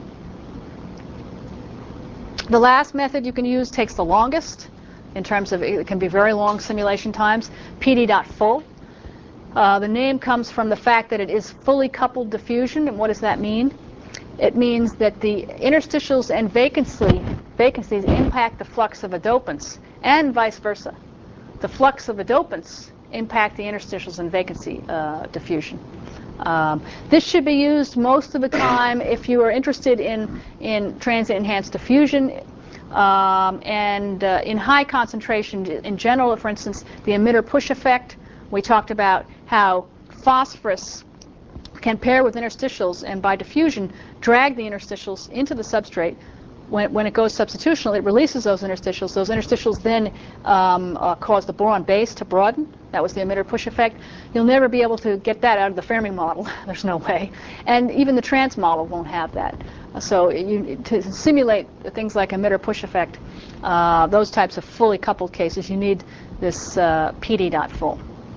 The last method you can use takes the longest in terms of it can be very long simulation times, P D dot full. Uh, the name comes from the fact that it is fully coupled diffusion. And what does that mean? It means that the interstitials and vacancy, vacancies impact the flux of the dopants, and vice versa. The flux of the dopants impact the interstitials and vacancy uh, diffusion. Um, this should be used most of the time if you are interested in, in transient enhanced diffusion. Um, and uh, in high concentration, in general, for instance, the emitter push effect, we talked about how phosphorus can pair with interstitials and by diffusion drag the interstitials into the substrate. When, when it goes substitutional, it releases those interstitials. Those interstitials then um, uh, cause the boron base to broaden. That was the emitter push effect. You'll never be able to get that out of the Fermi model. There's no way. And even the trans model won't have that. So you, to simulate things like emitter push effect, uh, those types of fully coupled cases, you need this uh, P D dot full.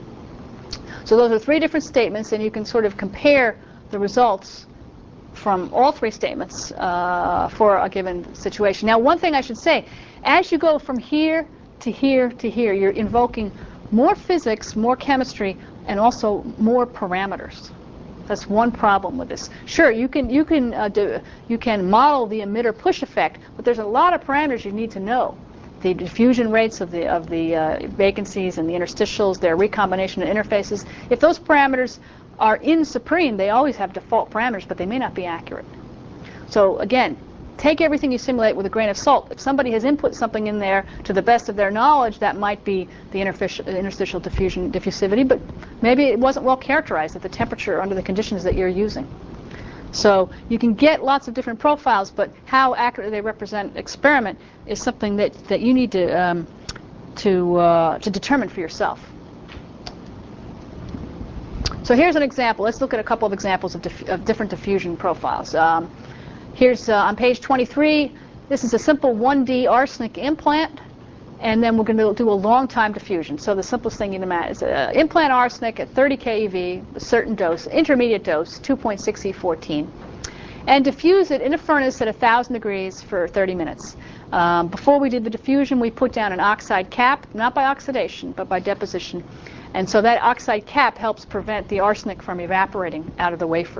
So those are three different statements, and you can sort of compare the results from all three statements uh, for a given situation. Now, one thing I should say, as you go from here to here to here, you're invoking more physics, more chemistry, and also more parameters. That's one problem with this. Sure, you can you can uh, do you can model the emitter push effect, but there's a lot of parameters you need to know. The diffusion rates of the of the uh, vacancies and the interstitials, their recombination of interfaces. If those parameters are in Supreme, they always have default parameters, but they may not be accurate. So again, take everything you simulate with a grain of salt. If somebody has input something in there to the best of their knowledge, that might be the interstitial diffusion diffusivity, but maybe it wasn't well characterized at the temperature under the conditions that you're using. So you can get lots of different profiles, but how accurately they represent experiment is something that, that you need to um, to uh, to determine for yourself. So here's an example. Let's look at a couple of examples of, diff of different diffusion profiles. Um, here's uh, on page twenty-three. This is a simple one D arsenic implant, and then we're going to do a long time diffusion. So the simplest thing you can imagine is uh, implant arsenic at thirty keV, a certain dose, intermediate dose, two point six E fourteen, and diffuse it in a furnace at one thousand degrees for thirty minutes. Um, before we did the diffusion, we put down an oxide cap, not by oxidation, but by deposition. And so that oxide cap helps prevent the arsenic from evaporating out of the wafer.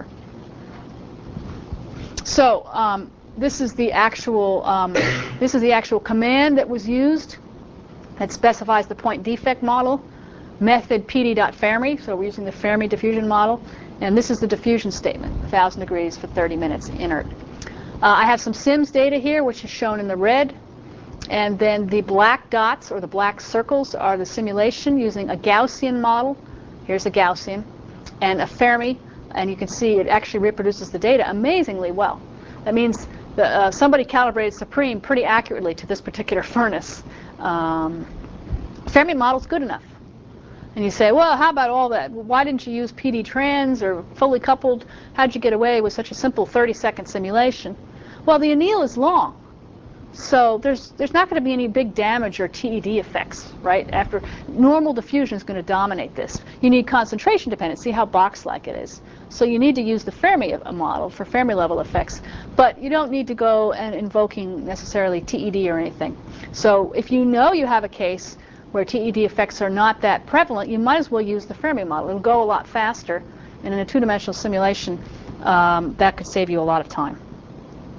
So um, this is the actual um, this is the actual command that was used that specifies the point defect model. Method P D dot Fermi, so we're using the Fermi diffusion model. And this is the diffusion statement, one thousand degrees for thirty minutes inert. Uh, I have some SIMS data here, which is shown in the red. And then the black dots, or the black circles, are the simulation using a Gaussian model. Here's a Gaussian. And a Fermi. And you can see it actually reproduces the data amazingly well. That means that uh, somebody calibrated Supreme pretty accurately to this particular furnace. Um, Fermi model's good enough. And you say, well, how about all that? Why didn't you use P D trans or fully coupled? How'd you get away with such a simple thirty second simulation? Well, the anneal is long. So there's there's not going to be any big damage or T E D effects, right? After normal diffusion is going to dominate this. You need concentration dependence. See how box-like it is. So you need to use the Fermi model for Fermi level effects, but you don't need to go and invoking necessarily T E D or anything. So if you know you have a case where T E D effects are not that prevalent, you might as well use the Fermi model. It'll go a lot faster, and in a two-dimensional simulation, um, that could save you a lot of time.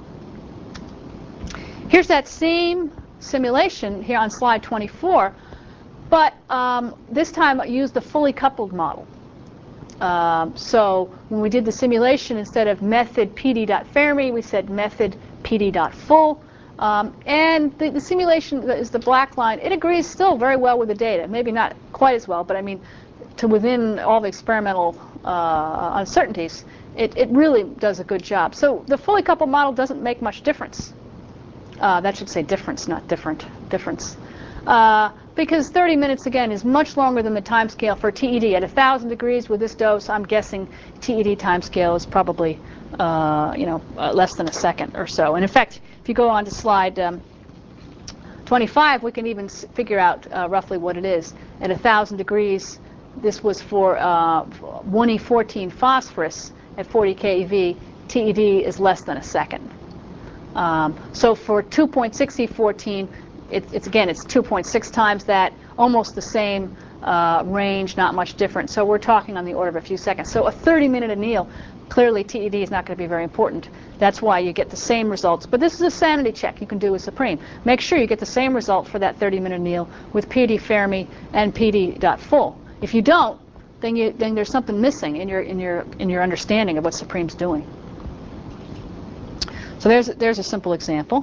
Here's that same simulation here on slide twenty-four, but um, this time I used the fully coupled model. Um, so when we did the simulation, instead of method pd.fermi, we said method pd.full. Um, and the, the simulation is the black line. It agrees still very well with the data. Maybe not quite as well, but I mean, to within all the experimental uh, uncertainties, it, it really does a good job. So the fully coupled model doesn't make much difference. Uh, that should say difference, not different. Difference. Uh, because thirty minutes, again, is much longer than the time scale for T E D. At one thousand degrees with this dose, I'm guessing T E D time scale is probably uh, you know, uh, less than a second or so. And in fact, if you go on to slide um, twenty-five, we can even s figure out uh, roughly what it is. At one thousand degrees, this was for uh, one E fourteen phosphorus at forty keV. T E D is less than a second. Um, so for two point six E fourteen, it, it's again, it's two point six times that, almost the same uh, range, not much different. So we're talking on the order of a few seconds. So a thirty minute anneal, clearly T E D is not going to be very important. That's why you get the same results. But this is a sanity check you can do with Supreme. Make sure you get the same result for that thirty minute anneal with P D Fermi and P D.full. If you don't, then, you, then there's something missing in your, in, your, in your understanding of what Supreme's doing. So there's, there's a simple example.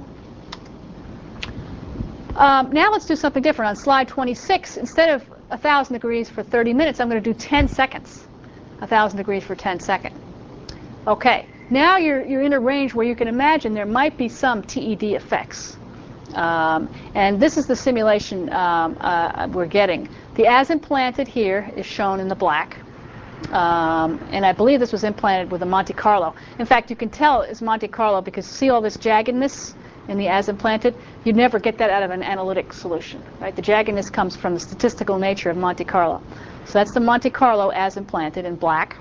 Um, now let's do something different. On slide twenty-six, instead of one thousand degrees for thirty minutes, I'm going to do ten seconds. one thousand degrees for ten seconds. Okay, now you're, you're in a range where you can imagine there might be some T E D effects. Um, and this is the simulation um, uh, we're getting. The as implanted here is shown in the black. Um, and I believe this was implanted with a Monte Carlo. In fact, you can tell it's Monte Carlo because see all this jaggedness in the as implanted? You'd never get that out of an analytic solution, right? The jaggedness comes from the statistical nature of Monte Carlo. So that's the Monte Carlo as implanted in black.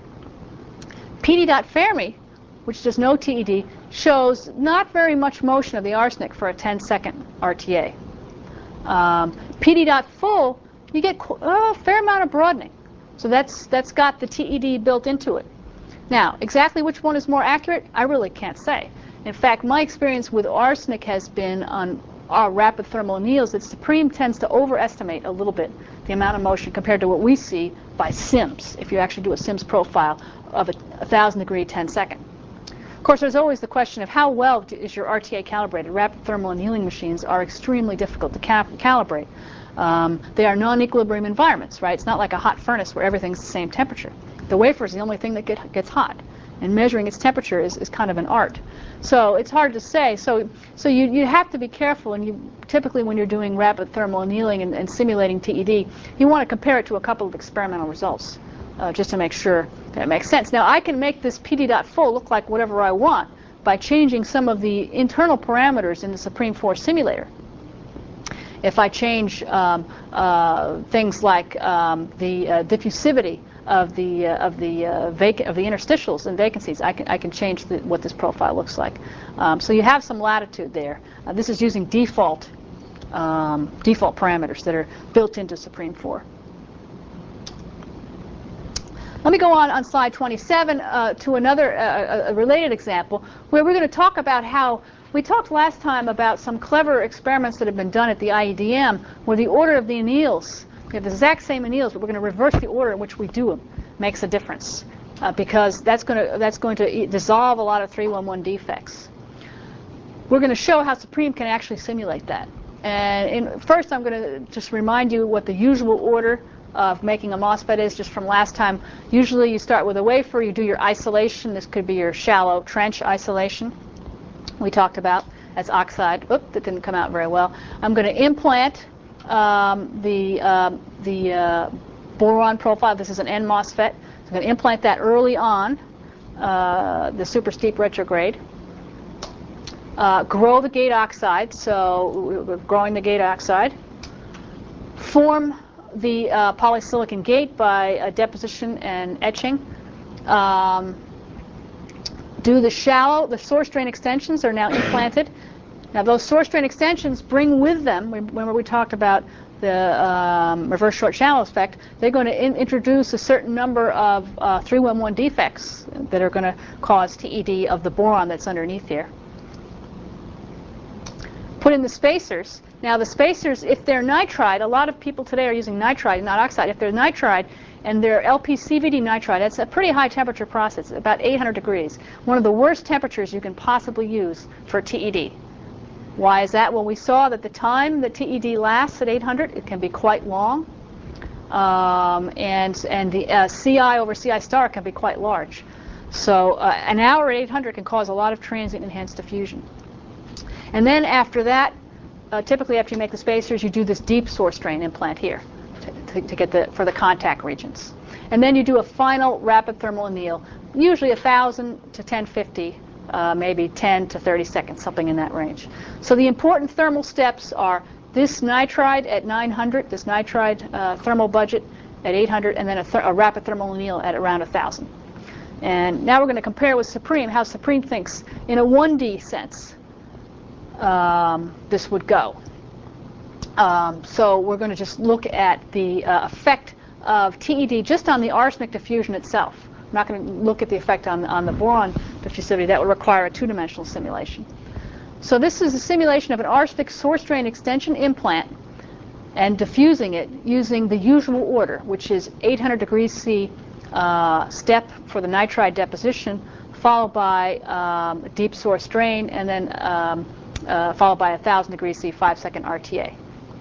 P D.Fermi, which does no T E D, shows not very much motion of the arsenic for a ten second R T A. Um, P D.full, you get oh, a fair amount of broadening. So that's, that's got the T E D built into it. Now, exactly which one is more accurate, I really can't say. In fact, my experience with arsenic has been on our rapid thermal anneals that Supreme tends to overestimate a little bit the amount of motion compared to what we see by SIMS, if you actually do a SIMS profile of a one thousand degree ten second. Of course, there's always the question of how well is your R T A calibrated. Rapid thermal annealing machines are extremely difficult to cap calibrate. Um, they are non-equilibrium environments, right? It's not like a hot furnace where everything's the same temperature. The wafer is the only thing that get, gets hot, and measuring its temperature is, is kind of an art. So it's hard to say. So, so you, you have to be careful, and you typically when you're doing rapid thermal annealing and, and simulating T E D, you want to compare it to a couple of experimental results uh, just to make sure that it makes sense. Now, I can make this P D.full look like whatever I want by changing some of the internal parameters in the Supreme four simulator. If I change um, uh, things like um, the uh, diffusivity of the uh, of the uh, vac of the interstitials and vacancies, I can I can change the, what this profile looks like. Um, so you have some latitude there. Uh, this is using default um, default parameters that are built into Supreme four. Let me go on on slide twenty-seven uh, to another uh, a related example where we're going to talk about how we talked last time about some clever experiments that have been done at the I E D M where the order of the anneals, we have the exact same anneals, but we're going to reverse the order in which we do them. Makes a difference uh, because that's going to that's going to e dissolve a lot of three one one defects. We're going to show how Supreme can actually simulate that. And in, first, I'm going to just remind you what the usual order of making a MOSFET is just from last time. Usually, you start with a wafer, you do your isolation. This could be your shallow trench isolation we talked about. That's oxide. Oop, that didn't come out very well. I'm going to implant um, the, um, the uh, boron profile. This is an N MOSFET. So I'm going to implant that early on, uh, the super steep retrograde. Uh, grow the gate oxide, so we're growing the gate oxide. Form the uh, polysilicon gate by uh, deposition and etching. Um, do the shallow, the source drain extensions are now implanted. Now those source drain extensions bring with them, remember we talked about the um, reverse short channel effect, they're going to in introduce a certain number of uh, three one one defects that are going to cause T E D of the boron that's underneath here. put in the spacers. Now the spacers, if they're nitride, a lot of people today are using nitride, not oxide. If they're nitride and they're L P C V D nitride, that's a pretty high temperature process, about eight hundred degrees. One of the worst temperatures you can possibly use for T E D. Why is that? Well, we saw that the time that T E D lasts at eight hundred, it can be quite long. Um, and and the uh, C I over C I star can be quite large. So uh, an hour at eight hundred can cause a lot of transient enhanced diffusion. And then after that, uh, typically after you make the spacers, you do this deep source drain implant here to, to, to get the for the contact regions. And then you do a final rapid thermal anneal, usually one thousand to ten fifty, uh, maybe ten to thirty seconds, something in that range. So the important thermal steps are this nitride at nine hundred, this nitride uh, thermal budget at eight hundred, and then a, th a rapid thermal anneal at around one thousand. And now we're going to compare with Supreme, how Supreme thinks in a one D sense um, this would go. Um, so we're going to just look at the uh, effect of T E D just on the arsenic diffusion itself. I'm not going to look at the effect on, on the boron diffusivity. That would require a two-dimensional simulation. So this is a simulation of an arsenic source drain extension implant and diffusing it using the usual order, which is eight hundred degrees C uh, step for the nitride deposition, followed by um, a deep source drain, and then um, uh, followed by one thousand degrees C five second R T A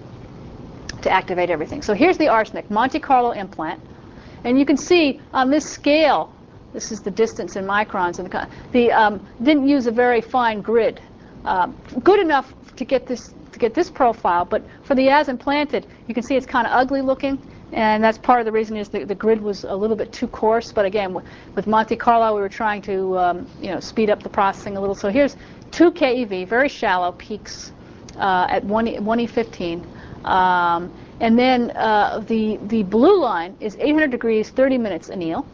to activate everything. So here's the arsenic Monte Carlo implant, and you can see on this scale, this is the distance in microns, and the, the um, didn't use a very fine grid. Uh, good enough to get this to get this profile, but for the as implanted, you can see it's kind of ugly looking, and that's part of the reason is the, the grid was a little bit too coarse. But again, with Monte Carlo, we were trying to um, you know speed up the processing a little. So here's two K E V, very shallow peaks uh, at one E fifteen, um, and then uh, the the blue line is eight hundred degrees, thirty minutes anneal.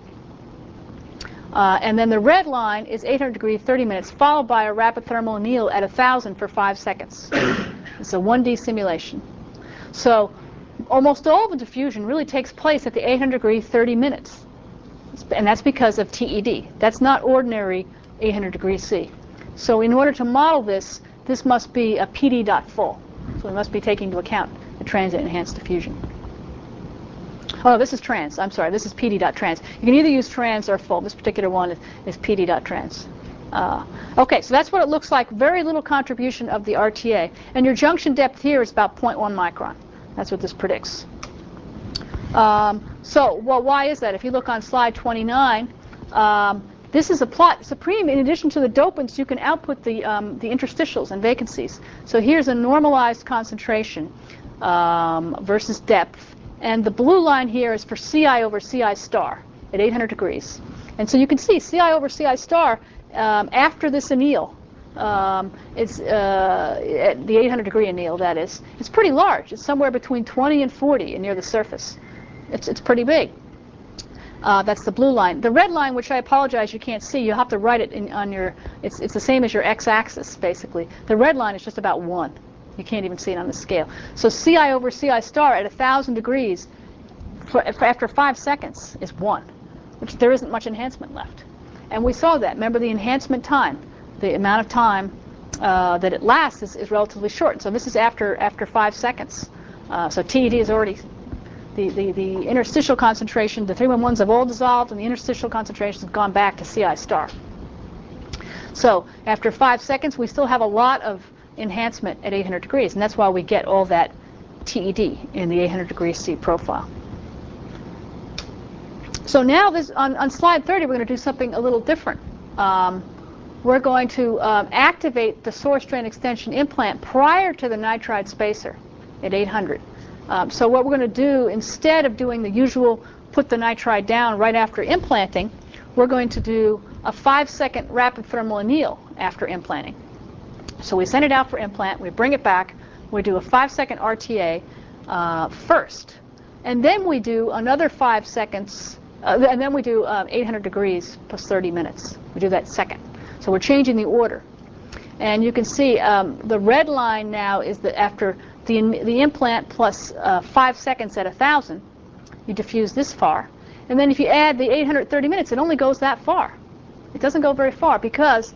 Uh, and then the red line is eight hundred degrees, thirty minutes, followed by a rapid thermal anneal at one thousand for five seconds. It's a one D simulation. So almost all the diffusion really takes place at the eight hundred degree, thirty minutes. And that's because of T E D. That's not ordinary eight hundred degrees C. So in order to model this, this must be a P D dot full. So we must be taking into account the transient enhanced diffusion. Oh, this is trans. I'm sorry. This is P D dot trans. You can either use trans or full. This particular one is, is P D dot trans. Uh, okay, so that's what it looks like. Very little contribution of the R T A. And your junction depth here is about zero point one micron. That's what this predicts. Um, so, well, why is that? If you look on slide twenty-nine, um, this is a plot. Supreme, in addition to the dopants, you can output the, um, the interstitials and vacancies. So here's a normalized concentration um, versus depth. And the blue line here is for C I over C I star at eight hundred degrees. And so you can see C I over C I star um, after this anneal, um, it's uh, at the eight hundred degree anneal, that is, it's pretty large. It's somewhere between twenty and forty near the surface. It's, it's pretty big. Uh, that's the blue line. The red line, which I apologize you can't see, you have to write it in, on your, it's, it's the same as your x-axis, basically. The red line is just about one. You can't even see it on the scale. So C I over C I star at one thousand degrees for, for after five seconds is one, which there isn't much enhancement left. And we saw that. Remember the enhancement time. The amount of time uh, that it lasts is, is relatively short. So this is after after five seconds. Uh, so T E D is already, the, the, the interstitial concentration, the three one ones have all dissolved, and the interstitial concentrations have gone back to C I star. So after five seconds, we still have a lot of enhancement at eight hundred degrees, and that's why we get all that T E D in the eight hundred degree C profile. So now this, on, on slide thirty, we're going to do something a little different. Um, we're going to um, activate the source drain extension implant prior to the nitride spacer at eight hundred. Um, so what we're going to do, instead of doing the usual put the nitride down right after implanting, we're going to do a five second rapid thermal anneal after implanting. So we send it out for implant, we bring it back, we do a five second R T A uh, first, and then we do another five seconds, uh, and then we do uh, eight hundred degrees plus thirty minutes. We do that second. So we're changing the order. And you can see um, the red line now is that after the, the implant plus uh, five seconds at one thousand, you diffuse this far. And then if you add the eight hundred thirty minutes, it only goes that far. It doesn't go very far because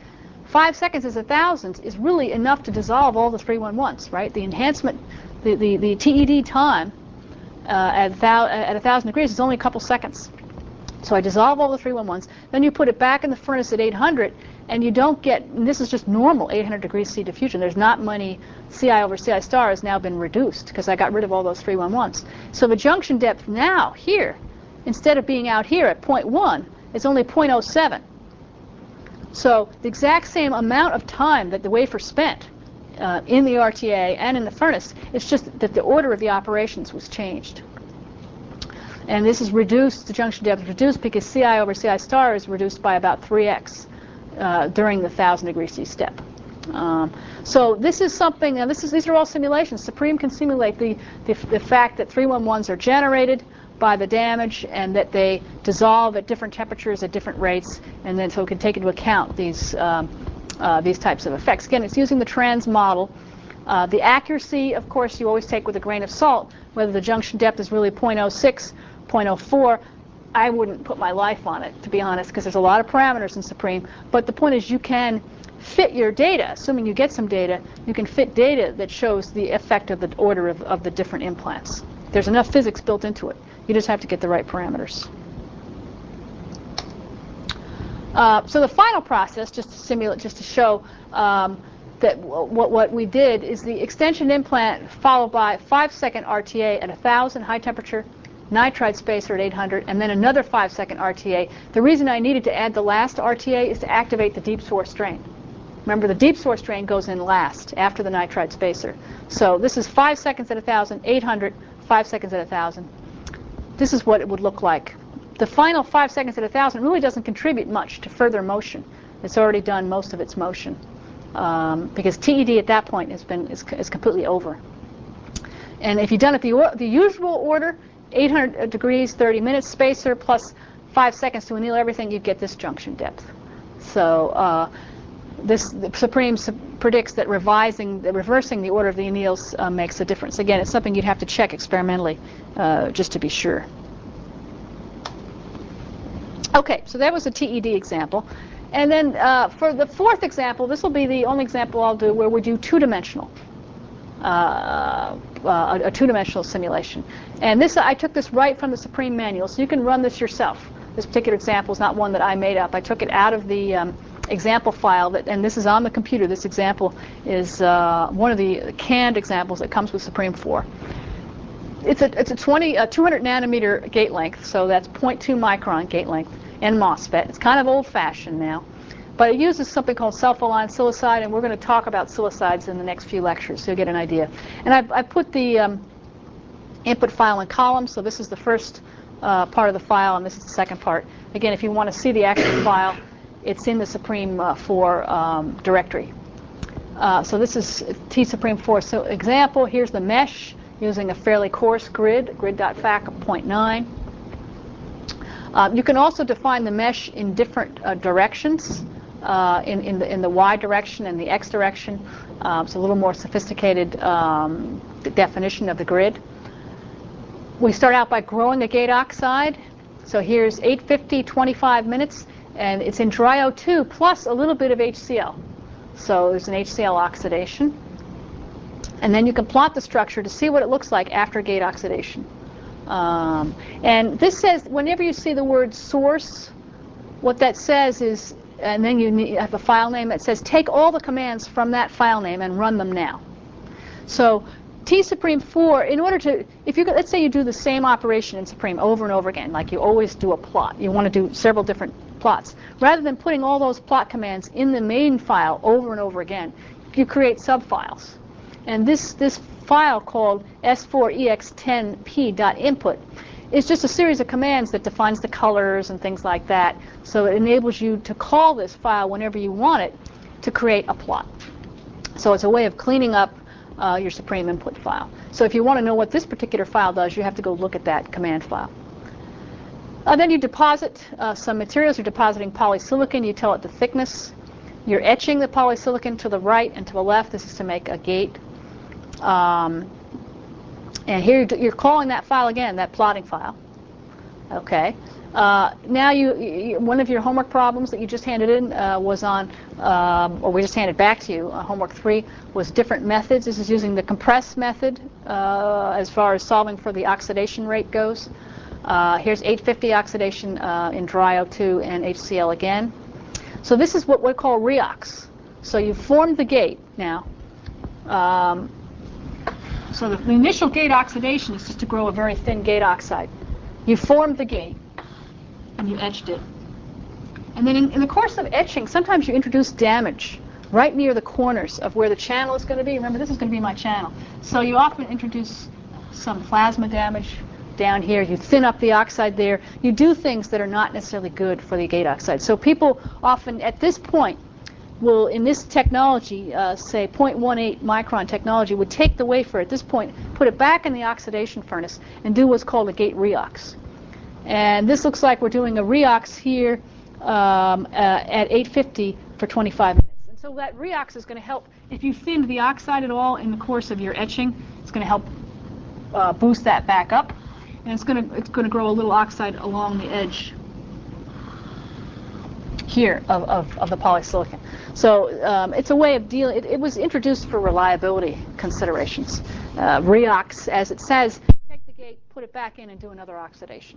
five seconds as a thousand is really enough to dissolve all the three one ones, right? The enhancement, the, the, the T E D time uh, at, thou at one thousand degrees is only a couple seconds. So I dissolve all the three one ones, then you put it back in the furnace at eight hundred, and you don't get, and this is just normal eight hundred degrees C diffusion. There's not many C I over C I star has now been reduced because I got rid of all those three one ones. So the junction depth now, here, instead of being out here at zero point one, is only zero point zero seven. So the exact same amount of time that the wafer spent uh, in the R T A and in the furnace, it's just that the order of the operations was changed. And this is reduced, the junction depth is reduced because C I over C I star is reduced by about three x uh, during the one thousand degree C step. Um, so this is something, and this is, these are all simulations. Supreme can simulate the, the, the fact that three one ones are generated by the damage and that they dissolve at different temperatures at different rates, and then so it can take into account these, um, uh, these types of effects. Again, it's using the TRANS model. Uh, the accuracy, of course, you always take with a grain of salt, whether the junction depth is really zero point zero six, zero point zero four. I wouldn't put my life on it, to be honest, because there's a lot of parameters in Supreme. But the point is you can fit your data, assuming you get some data, you can fit data that shows the effect of the order of, of the different implants. There's enough physics built into it. You just have to get the right parameters. Uh, so the final process, just to simulate, just to show um, that what, what we did is the extension implant followed by five second R T A at one thousand high temperature, nitride spacer at eight hundred, and then another five second R T A. The reason I needed to add the last R T A is to activate the deep source drain. Remember, the deep source drain goes in last, after the nitride spacer. So this is five seconds at one thousand, eight hundred, five seconds at one thousand. This is what it would look like. The final five seconds at one thousand really doesn't contribute much to further motion. It's already done most of its motion. Um, because T E D at that point has been is, is completely over. And if you've done it the, or, the usual order, eight hundred degrees, thirty minutes spacer, plus five seconds to anneal everything, you get this junction depth. So uh, this the Supreme su predicts that revising, the, reversing the order of the anneals uh, makes a difference. Again, it's something you'd have to check experimentally uh, just to be sure. Okay, so that was a T E D example. And then uh, for the fourth example, this will be the only example I'll do where we do two-dimensional, uh, uh, a, a two-dimensional simulation. And this, I took this right from the Supreme manual, so you can run this yourself. This particular example is not one that I made up. I took it out of the um, example file, that, and this is on the computer. This example is uh, one of the canned examples that comes with Supreme four. It's a, it's a twenty, uh, two hundred nanometer gate length, so that's zero point two micron gate length. And MOSFET. It's kind of old-fashioned now, but it uses something called self-aligned silicide, and we're going to talk about silicides in the next few lectures, so you'll get an idea. And I've, I put the um, input file in columns, so this is the first uh, part of the file, and this is the second part. Again, if you want to see the actual file, it's in the Supreme uh, four um, directory. Uh, so this is T Supreme four so example. Here's the mesh using a fairly coarse grid, grid.fac of zero point nine. Uh, you can also define the mesh in different uh, directions, uh, in, in, the, in the Y direction and the X direction. Uh, it's a little more sophisticated um, definition of the grid. We start out by growing a gate oxide. So here's eight fifty, twenty-five minutes, and it's in dry O two plus a little bit of H C l. So there's an H C l oxidation. And then you can plot the structure to see what it looks like after gate oxidation. Um, and this says, whenever you see the word source, what that says is, and then you need, have a file name that says, take all the commands from that file name and run them now. So T Supreme four, in order to, if you, let's say you do the same operation in Supreme over and over again, like you always do a plot. You want to do several different plots. Rather than putting all those plot commands in the main file over and over again, you create subfiles. And this, this file called S four E X ten P dot input is just a series of commands that defines the colors and things like that. So it enables you to call this file whenever you want it to create a plot. So it's a way of cleaning up uh, your Supreme input file. So if you want to know what this particular file does, you have to go look at that command file. Uh, then you deposit uh, some materials. You're depositing polysilicon. You tell it the thickness. You're etching the polysilicon to the right and to the left. This is to make a gate. Um, and here you're calling that file again, that plotting file. Okay. Uh, now you, you, one of your homework problems that you just handed in uh, was on, um, or we just handed back to you, uh, homework three, was different methods. This is using the compress method uh, as far as solving for the oxidation rate goes. Uh, here's eight fifty oxidation uh, in dry O two and H C l again. So this is what we call reox. So you formed the gate now. Um, so the, the initial gate oxidation is just to grow a very thin gate oxide. You formed the gate and you etched it. And then in, in the course of etching, sometimes you introduce damage right near the corners of where the channel is going to be. Remember, this is going to be my channel. So you often introduce some plasma damage down here. You thin up the oxide there. You do things that are not necessarily good for the gate oxide. So people often, at this point, will, in this technology, uh, say zero point one eight micron technology, would take the wafer at this point, put it back in the oxidation furnace, and do what's called a gate reox. And this looks like we're doing a reox here um, uh, at eight fifty for twenty-five minutes. And so that reox is going to help, if you thinned the oxide at all in the course of your etching, it's going to help uh, boost that back up. And it's going to it's going to grow a little oxide along the edge here of, of, of the polysilicon. So um, it's a way of dealing. It, it was introduced for reliability considerations. Uh, reox, as it says, take the gate, put it back in, and do another oxidation.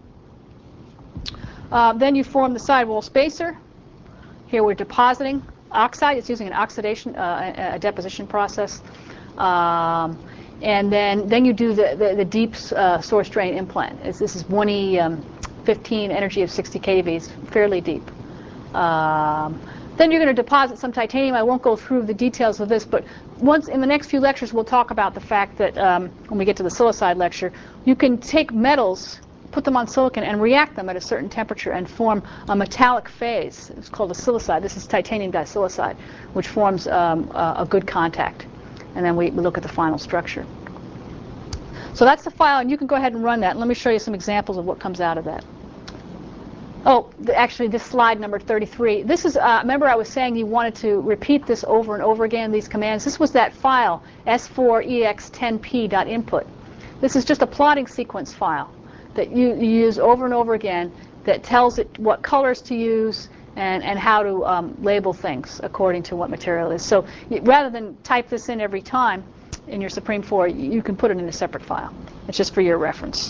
Uh, then you form the sidewall spacer. Here we're depositing oxide. It's using an oxidation, uh, a, a deposition process. Um, and then, then you do the, the, the deep uh, source drain implant. It's, this is one E fifteen, energy of sixty keVs, fairly deep. Um, then you're going to deposit some titanium. I won't go through the details of this, but once in the next few lectures we'll talk about the fact that um, when we get to the silicide lecture, you can take metals, put them on silicon, and react them at a certain temperature and form a metallic phase. It's called a silicide. This is titanium disilicide, which forms um, a, a good contact. And then we, we look at the final structure. So that's the file, and you can go ahead and run that. And let me show you some examples of what comes out of that. Oh, the, actually, this slide number thirty-three. This is, uh, remember I was saying you wanted to repeat this over and over again, these commands. This was that file, S four E X ten P dot input. This is just a plotting sequence file that you, you use over and over again that tells it what colors to use and, and how to um, label things according to what material it is. So you, rather than type this in every time in your Supreme four, you, you can put it in a separate file. It's just for your reference.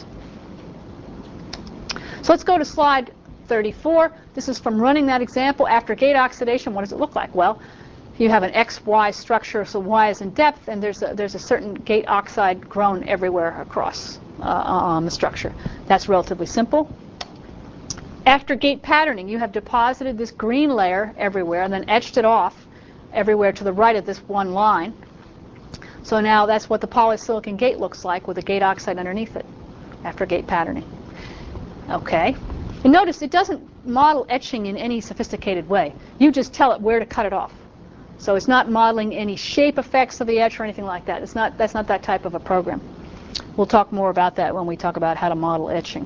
So let's go to slide thirty-four. This is from running that example. After gate oxidation, what does it look like? Well, you have an X Y structure, so Y is in depth, and there's a, there's a certain gate oxide grown everywhere across uh, on the structure. That's relatively simple. After gate patterning, you have deposited this green layer everywhere and then etched it off everywhere to the right of this one line. So now that's what the polysilicon gate looks like with a gate oxide underneath it after gate patterning. Okay. And notice it doesn't model etching in any sophisticated way. You just tell it where to cut it off. So it's not modeling any shape effects of the etch or anything like that. It's not, that's not that type of a program. We'll talk more about that when we talk about how to model etching.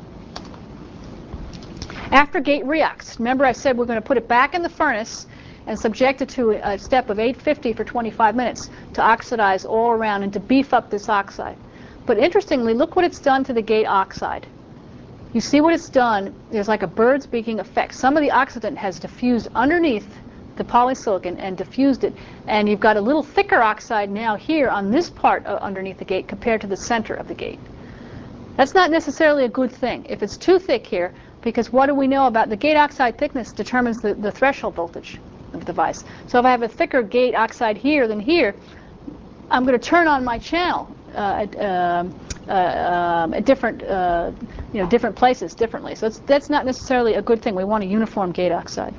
After gate reox, remember I said we're going to put it back in the furnace and subject it to a step of eight fifty for twenty-five minutes to oxidize all around and to beef up this oxide. But interestingly, look what it's done to the gate oxide. You see what it's done? There's like a bird's beaking effect. Some of the oxidant has diffused underneath the polysilicon and diffused it, and you've got a little thicker oxide now here on this part uh, underneath the gate compared to the center of the gate. That's not necessarily a good thing if it's too thick here, because what do we know about the gate oxide thickness determines the, the threshold voltage of the device. So if I have a thicker gate oxide here than here, I'm going to turn on my channel uh, at, uh, uh, um, at different, uh, you know, different places differently. So it's, that's not necessarily a good thing. We want a uniform gate oxide.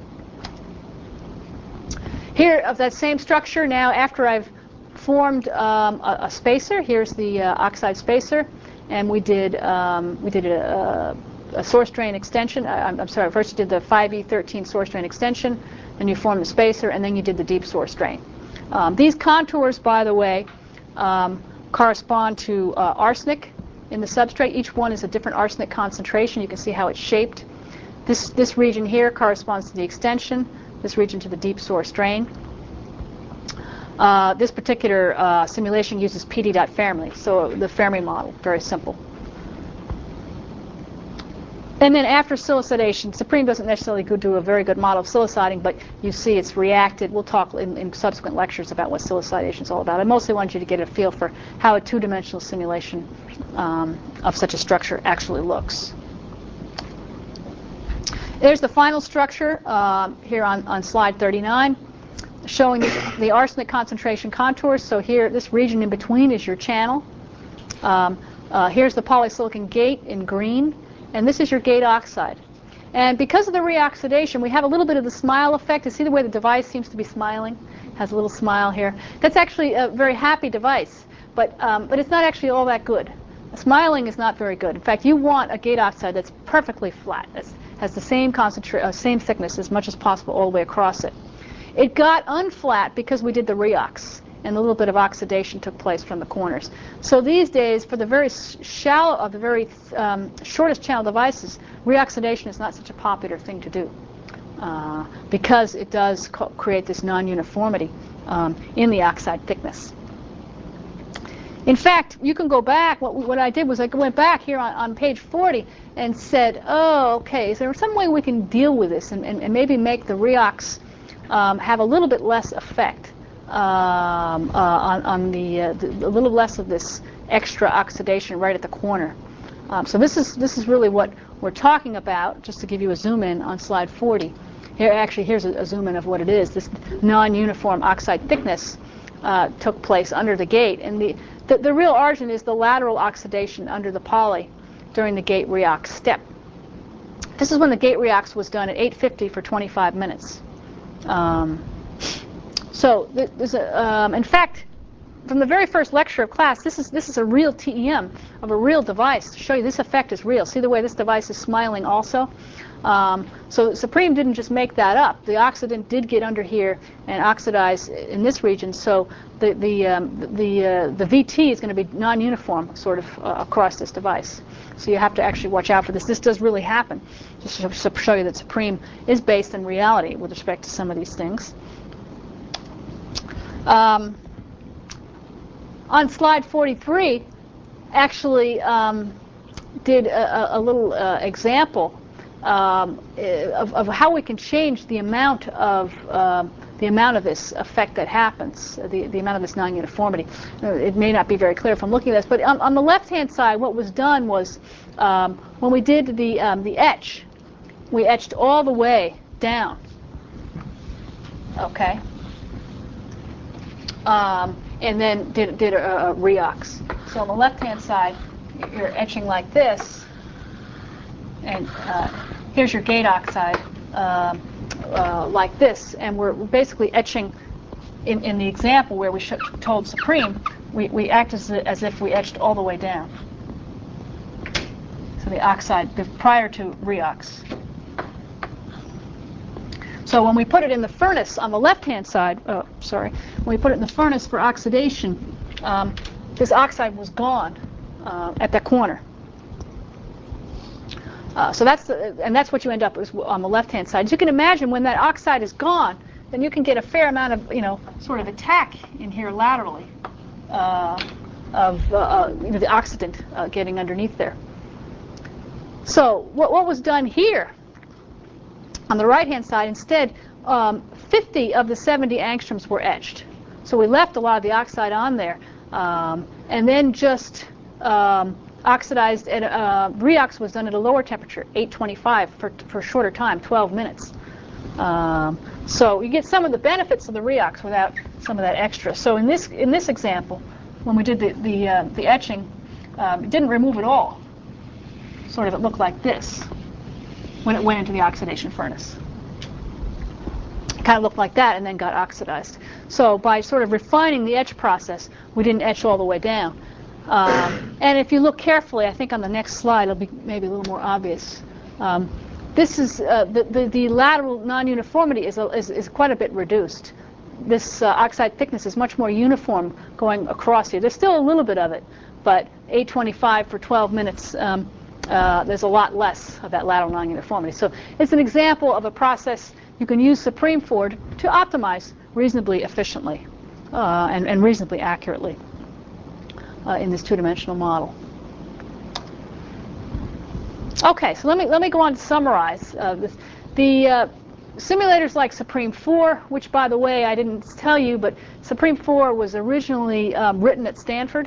Here, of that same structure, now after I've formed um, a, a spacer, here's the uh, oxide spacer, and we did um, we did a, a source drain extension. I, I'm, I'm sorry, first you did the five E thirteen source drain extension, then you formed the spacer, and then you did the deep source drain. Um, these contours, by the way, um, correspond to uh, arsenic in the substrate. Each one is a different arsenic concentration. You can see how it's shaped. This this region here corresponds to the extension. This region to the deep source drain. Uh, this particular uh, simulation uses P D. Fermi, so the Fermi model, very simple. And then after silicidation, Supreme doesn't necessarily go do a very good model of siliciding, but you see it's reacted. We'll talk in, in subsequent lectures about what silicidation is all about. I mostly want you to get a feel for how a two-dimensional simulation um, of such a structure actually looks. There's the final structure um, here on, on slide thirty-nine, showing the, the arsenic concentration contours. So here, this region in between is your channel. Um, uh, here's the polysilicon gate in green. And this is your gate oxide. And because of the reoxidation, we have a little bit of the smile effect. You see the way the device seems to be smiling? It has a little smile here. That's actually a very happy device, but, um, but it's not actually all that good. Smiling is not very good. In fact, you want a gate oxide that's perfectly flat, that has the same concentra- uh, same thickness as much as possible all the way across it. It got unflat because we did the reox, and a little bit of oxidation took place from the corners. So these days, for the very shallow, of the very um, shortest channel devices, reoxidation is not such a popular thing to do uh, because it does co- create this non-uniformity um, in the oxide thickness. In fact, you can go back. What, what I did was I went back here on, on page forty and said, oh, okay, is there some way we can deal with this and, and, and maybe make the reox um, have a little bit less effect? Um, uh, on, on the, uh, the a little less of this extra oxidation right at the corner. Um, so this is this is really what we're talking about. Just to give you a zoom in on slide forty. Here, actually, here's a, a zoom in of what it is. This non-uniform oxide thickness uh, took place under the gate, and the, the the real origin is the lateral oxidation under the poly during the gate reox step. This is when the gate reox was done at eight fifty for twenty-five minutes. Um, So, there's a, um, in fact, from the very first lecture of class, this is this is a real T E M of a real device to show you this effect is real. See the way this device is smiling also? Um, so Supreme didn't just make that up. The oxidant did get under here and oxidize in this region. So the the um, the uh, the V T is going to be non-uniform sort of uh, across this device. So you have to actually watch out for this. This does really happen. Just to show you that Supreme is based in reality with respect to some of these things. Um, on slide forty-three, actually um, did a, a little uh, example um, of, of how we can change the amount of uh, the amount of this effect that happens, the, the amount of this non-uniformity. It may not be very clear from looking at this, but on, on the left-hand side, what was done was um, when we did the um, the etch, we etched all the way down. Okay. Um, and then did, did a, a reox. So on the left-hand side, you're etching like this, and uh, here's your gate oxide uh, uh, like this, and we're basically etching in, in the example where we sh- told Supreme, we, we act as, as if we etched all the way down. So the oxide, the, prior to reox. So when we put it in the furnace on the left-hand side, oh, sorry, when we put it in the furnace for oxidation, um, this oxide was gone uh, at that corner. Uh, so that's the, and that's what you end up with on the left-hand side. As you can imagine, when that oxide is gone, then you can get a fair amount of, you know, sort of attack in here laterally uh, of uh, uh, you know, the oxidant uh, getting underneath there. So what what was done here? On the right-hand side, instead, um, fifty of the seventy angstroms were etched. So we left a lot of the oxide on there, um, and then just um, oxidized. At, uh, reox was done at a lower temperature, eight twenty-five, for for a shorter time, twelve minutes. Um, so you get some of the benefits of the reox without some of that extra. So in this in this example, when we did the the, uh, the etching, um, it didn't remove it all. Sort of, it looked like this when it went into the oxidation furnace. It kind of looked like that and then got oxidized. So by sort of refining the etch process, we didn't etch all the way down. Um, and if you look carefully, I think on the next slide it'll be maybe a little more obvious. Um, this is uh, the, the the lateral non-uniformity is, a, is is quite a bit reduced. This uh, oxide thickness is much more uniform going across here. There's still a little bit of it, but eight twenty-five for twelve minutes. Um, Uh, there's a lot less of that lateral non-uniformity. So it's an example of a process you can use Supreme for to optimize reasonably efficiently uh, and, and reasonably accurately uh, in this two-dimensional model. Okay, so let me let me go on to summarize uh, this. The uh, simulators like Supreme four, which, by the way, I didn't tell you, but Supreme four was originally um, written at Stanford,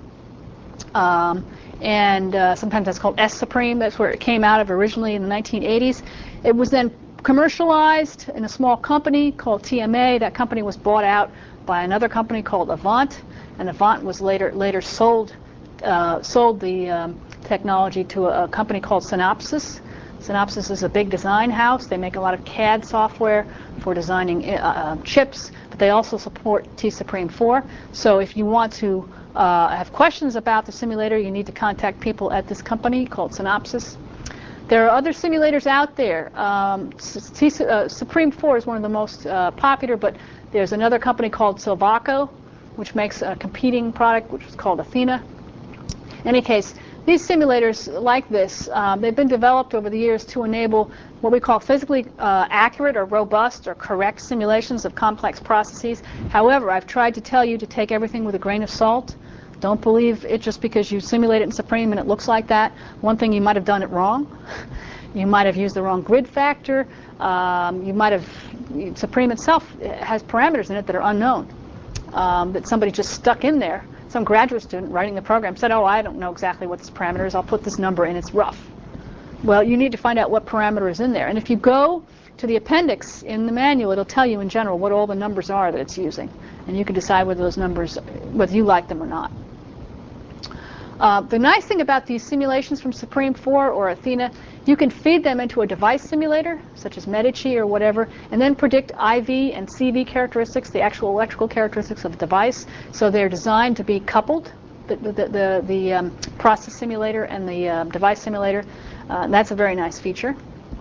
um, and uh, sometimes that's called S Supreme. That's where it came out of originally in the nineteen eighties. It was then commercialized in a small company called T M A. That company was bought out by another company called Avant, and Avant was later later sold uh, sold the um, technology to a, a company called Synopsys. Synopsys is a big design house. They make a lot of C A D software for designing uh, uh, chips, but they also support T Supreme four. So if you want to uh, have questions about the simulator, you need to contact people at this company called Synopsys. There are other simulators out there. Um, T, uh, Supreme four is one of the most uh, popular, but there's another company called Silvaco, which makes a competing product, which is called Athena. In any case, these simulators like this, um, they've been developed over the years to enable what we call physically uh, accurate or robust or correct simulations of complex processes. However, I've tried to tell you to take everything with a grain of salt. Don't believe it just because you simulate it in Supreme and it looks like that. One thing, you might have done it wrong. You might have used the wrong grid factor. Um, you might have, Supreme itself has parameters in it that are unknown, um, that somebody just stuck in there. Some graduate student writing the program said, oh, I don't know exactly what this parameter is. I'll put this number in. It's rough. Well, you need to find out what parameter is in there. And if you go to the appendix in the manual, it'll tell you in general what all the numbers are that it's using. And you can decide whether those numbers, whether you like them or not. Uh, the nice thing about these simulations from Supreme four or Athena, you can feed them into a device simulator, such as Medici or whatever, and then predict I V and C V characteristics, the actual electrical characteristics of the device. So they're designed to be coupled, the, the, the, the um, process simulator and the um, device simulator. Uh, that's a very nice feature.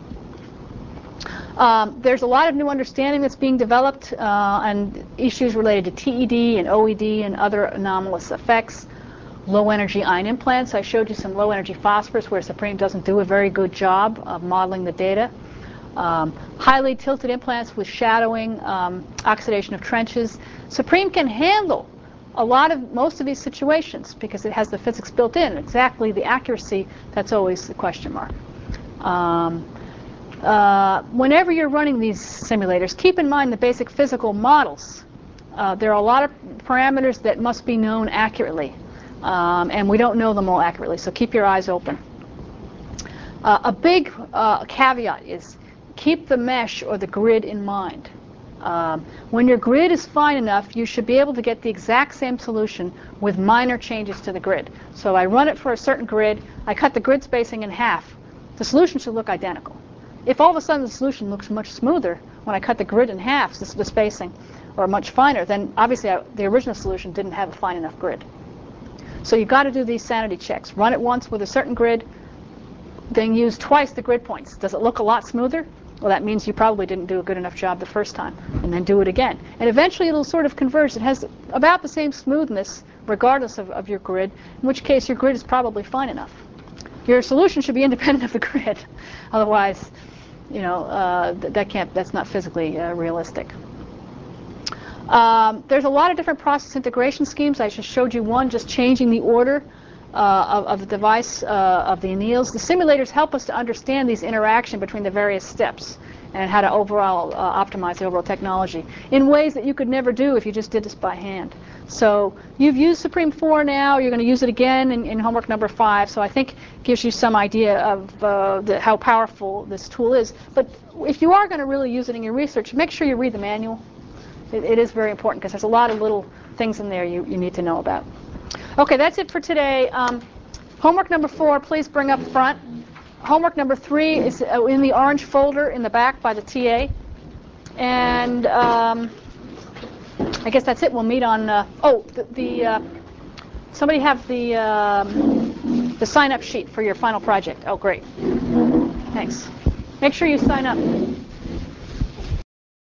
Um, there's a lot of new understanding that's being developed uh, and issues related to T E D and O E D and other anomalous effects. Low energy ion implants. I showed you some low energy phosphorus where Supreme doesn't do a very good job of modeling the data. Um, highly tilted implants with shadowing, um, oxidation of trenches. Supreme can handle a lot of most of these situations because it has the physics built in. Exactly the accuracy, that's always the question mark. Um, uh, whenever you're running these simulators, keep in mind the basic physical models. Uh, there are a lot of parameters that must be known accurately. Um, and we don't know them all accurately, so keep your eyes open. Uh, a big uh, caveat is keep the mesh or the grid in mind. Um, when your grid is fine enough, you should be able to get the exact same solution with minor changes to the grid. So I run it for a certain grid, I cut the grid spacing in half. The solution should look identical. If all of a sudden the solution looks much smoother when I cut the grid in half, the, the spacing, or much finer, then obviously I, the original solution didn't have a fine enough grid. So you've got to do these sanity checks. Run it once with a certain grid, then use twice the grid points. Does it look a lot smoother? Well, that means you probably didn't do a good enough job the first time. And then do it again. And eventually it'll sort of converge. It has about the same smoothness regardless of, of your grid, in which case your grid is probably fine enough. Your solution should be independent of the grid. Otherwise, you know, uh, that can't, that's not physically uh, realistic. Um, there's a lot of different process integration schemes. I just showed you one, just changing the order uh, of, of the device uh, of the anneals. The simulators help us to understand these interaction between the various steps and how to overall uh, optimize the overall technology in ways that you could never do if you just did this by hand. So you've used Supreme four now. You're going to use it again in, in homework number five. So I think gives you some idea of uh, the, how powerful this tool is. But if you are going to really use it in your research, make sure you read the manual. It, it is very important because there's a lot of little things in there you, you need to know about. Okay, that's it for today. Um, homework number four, please bring up front. Homework number three is uh, in the orange folder in the back by the T A. And um, I guess that's it. We'll meet on, uh, oh, the, the uh, somebody have the, um, the sign-up sheet for your final project. Oh, great. Thanks. Make sure you sign up.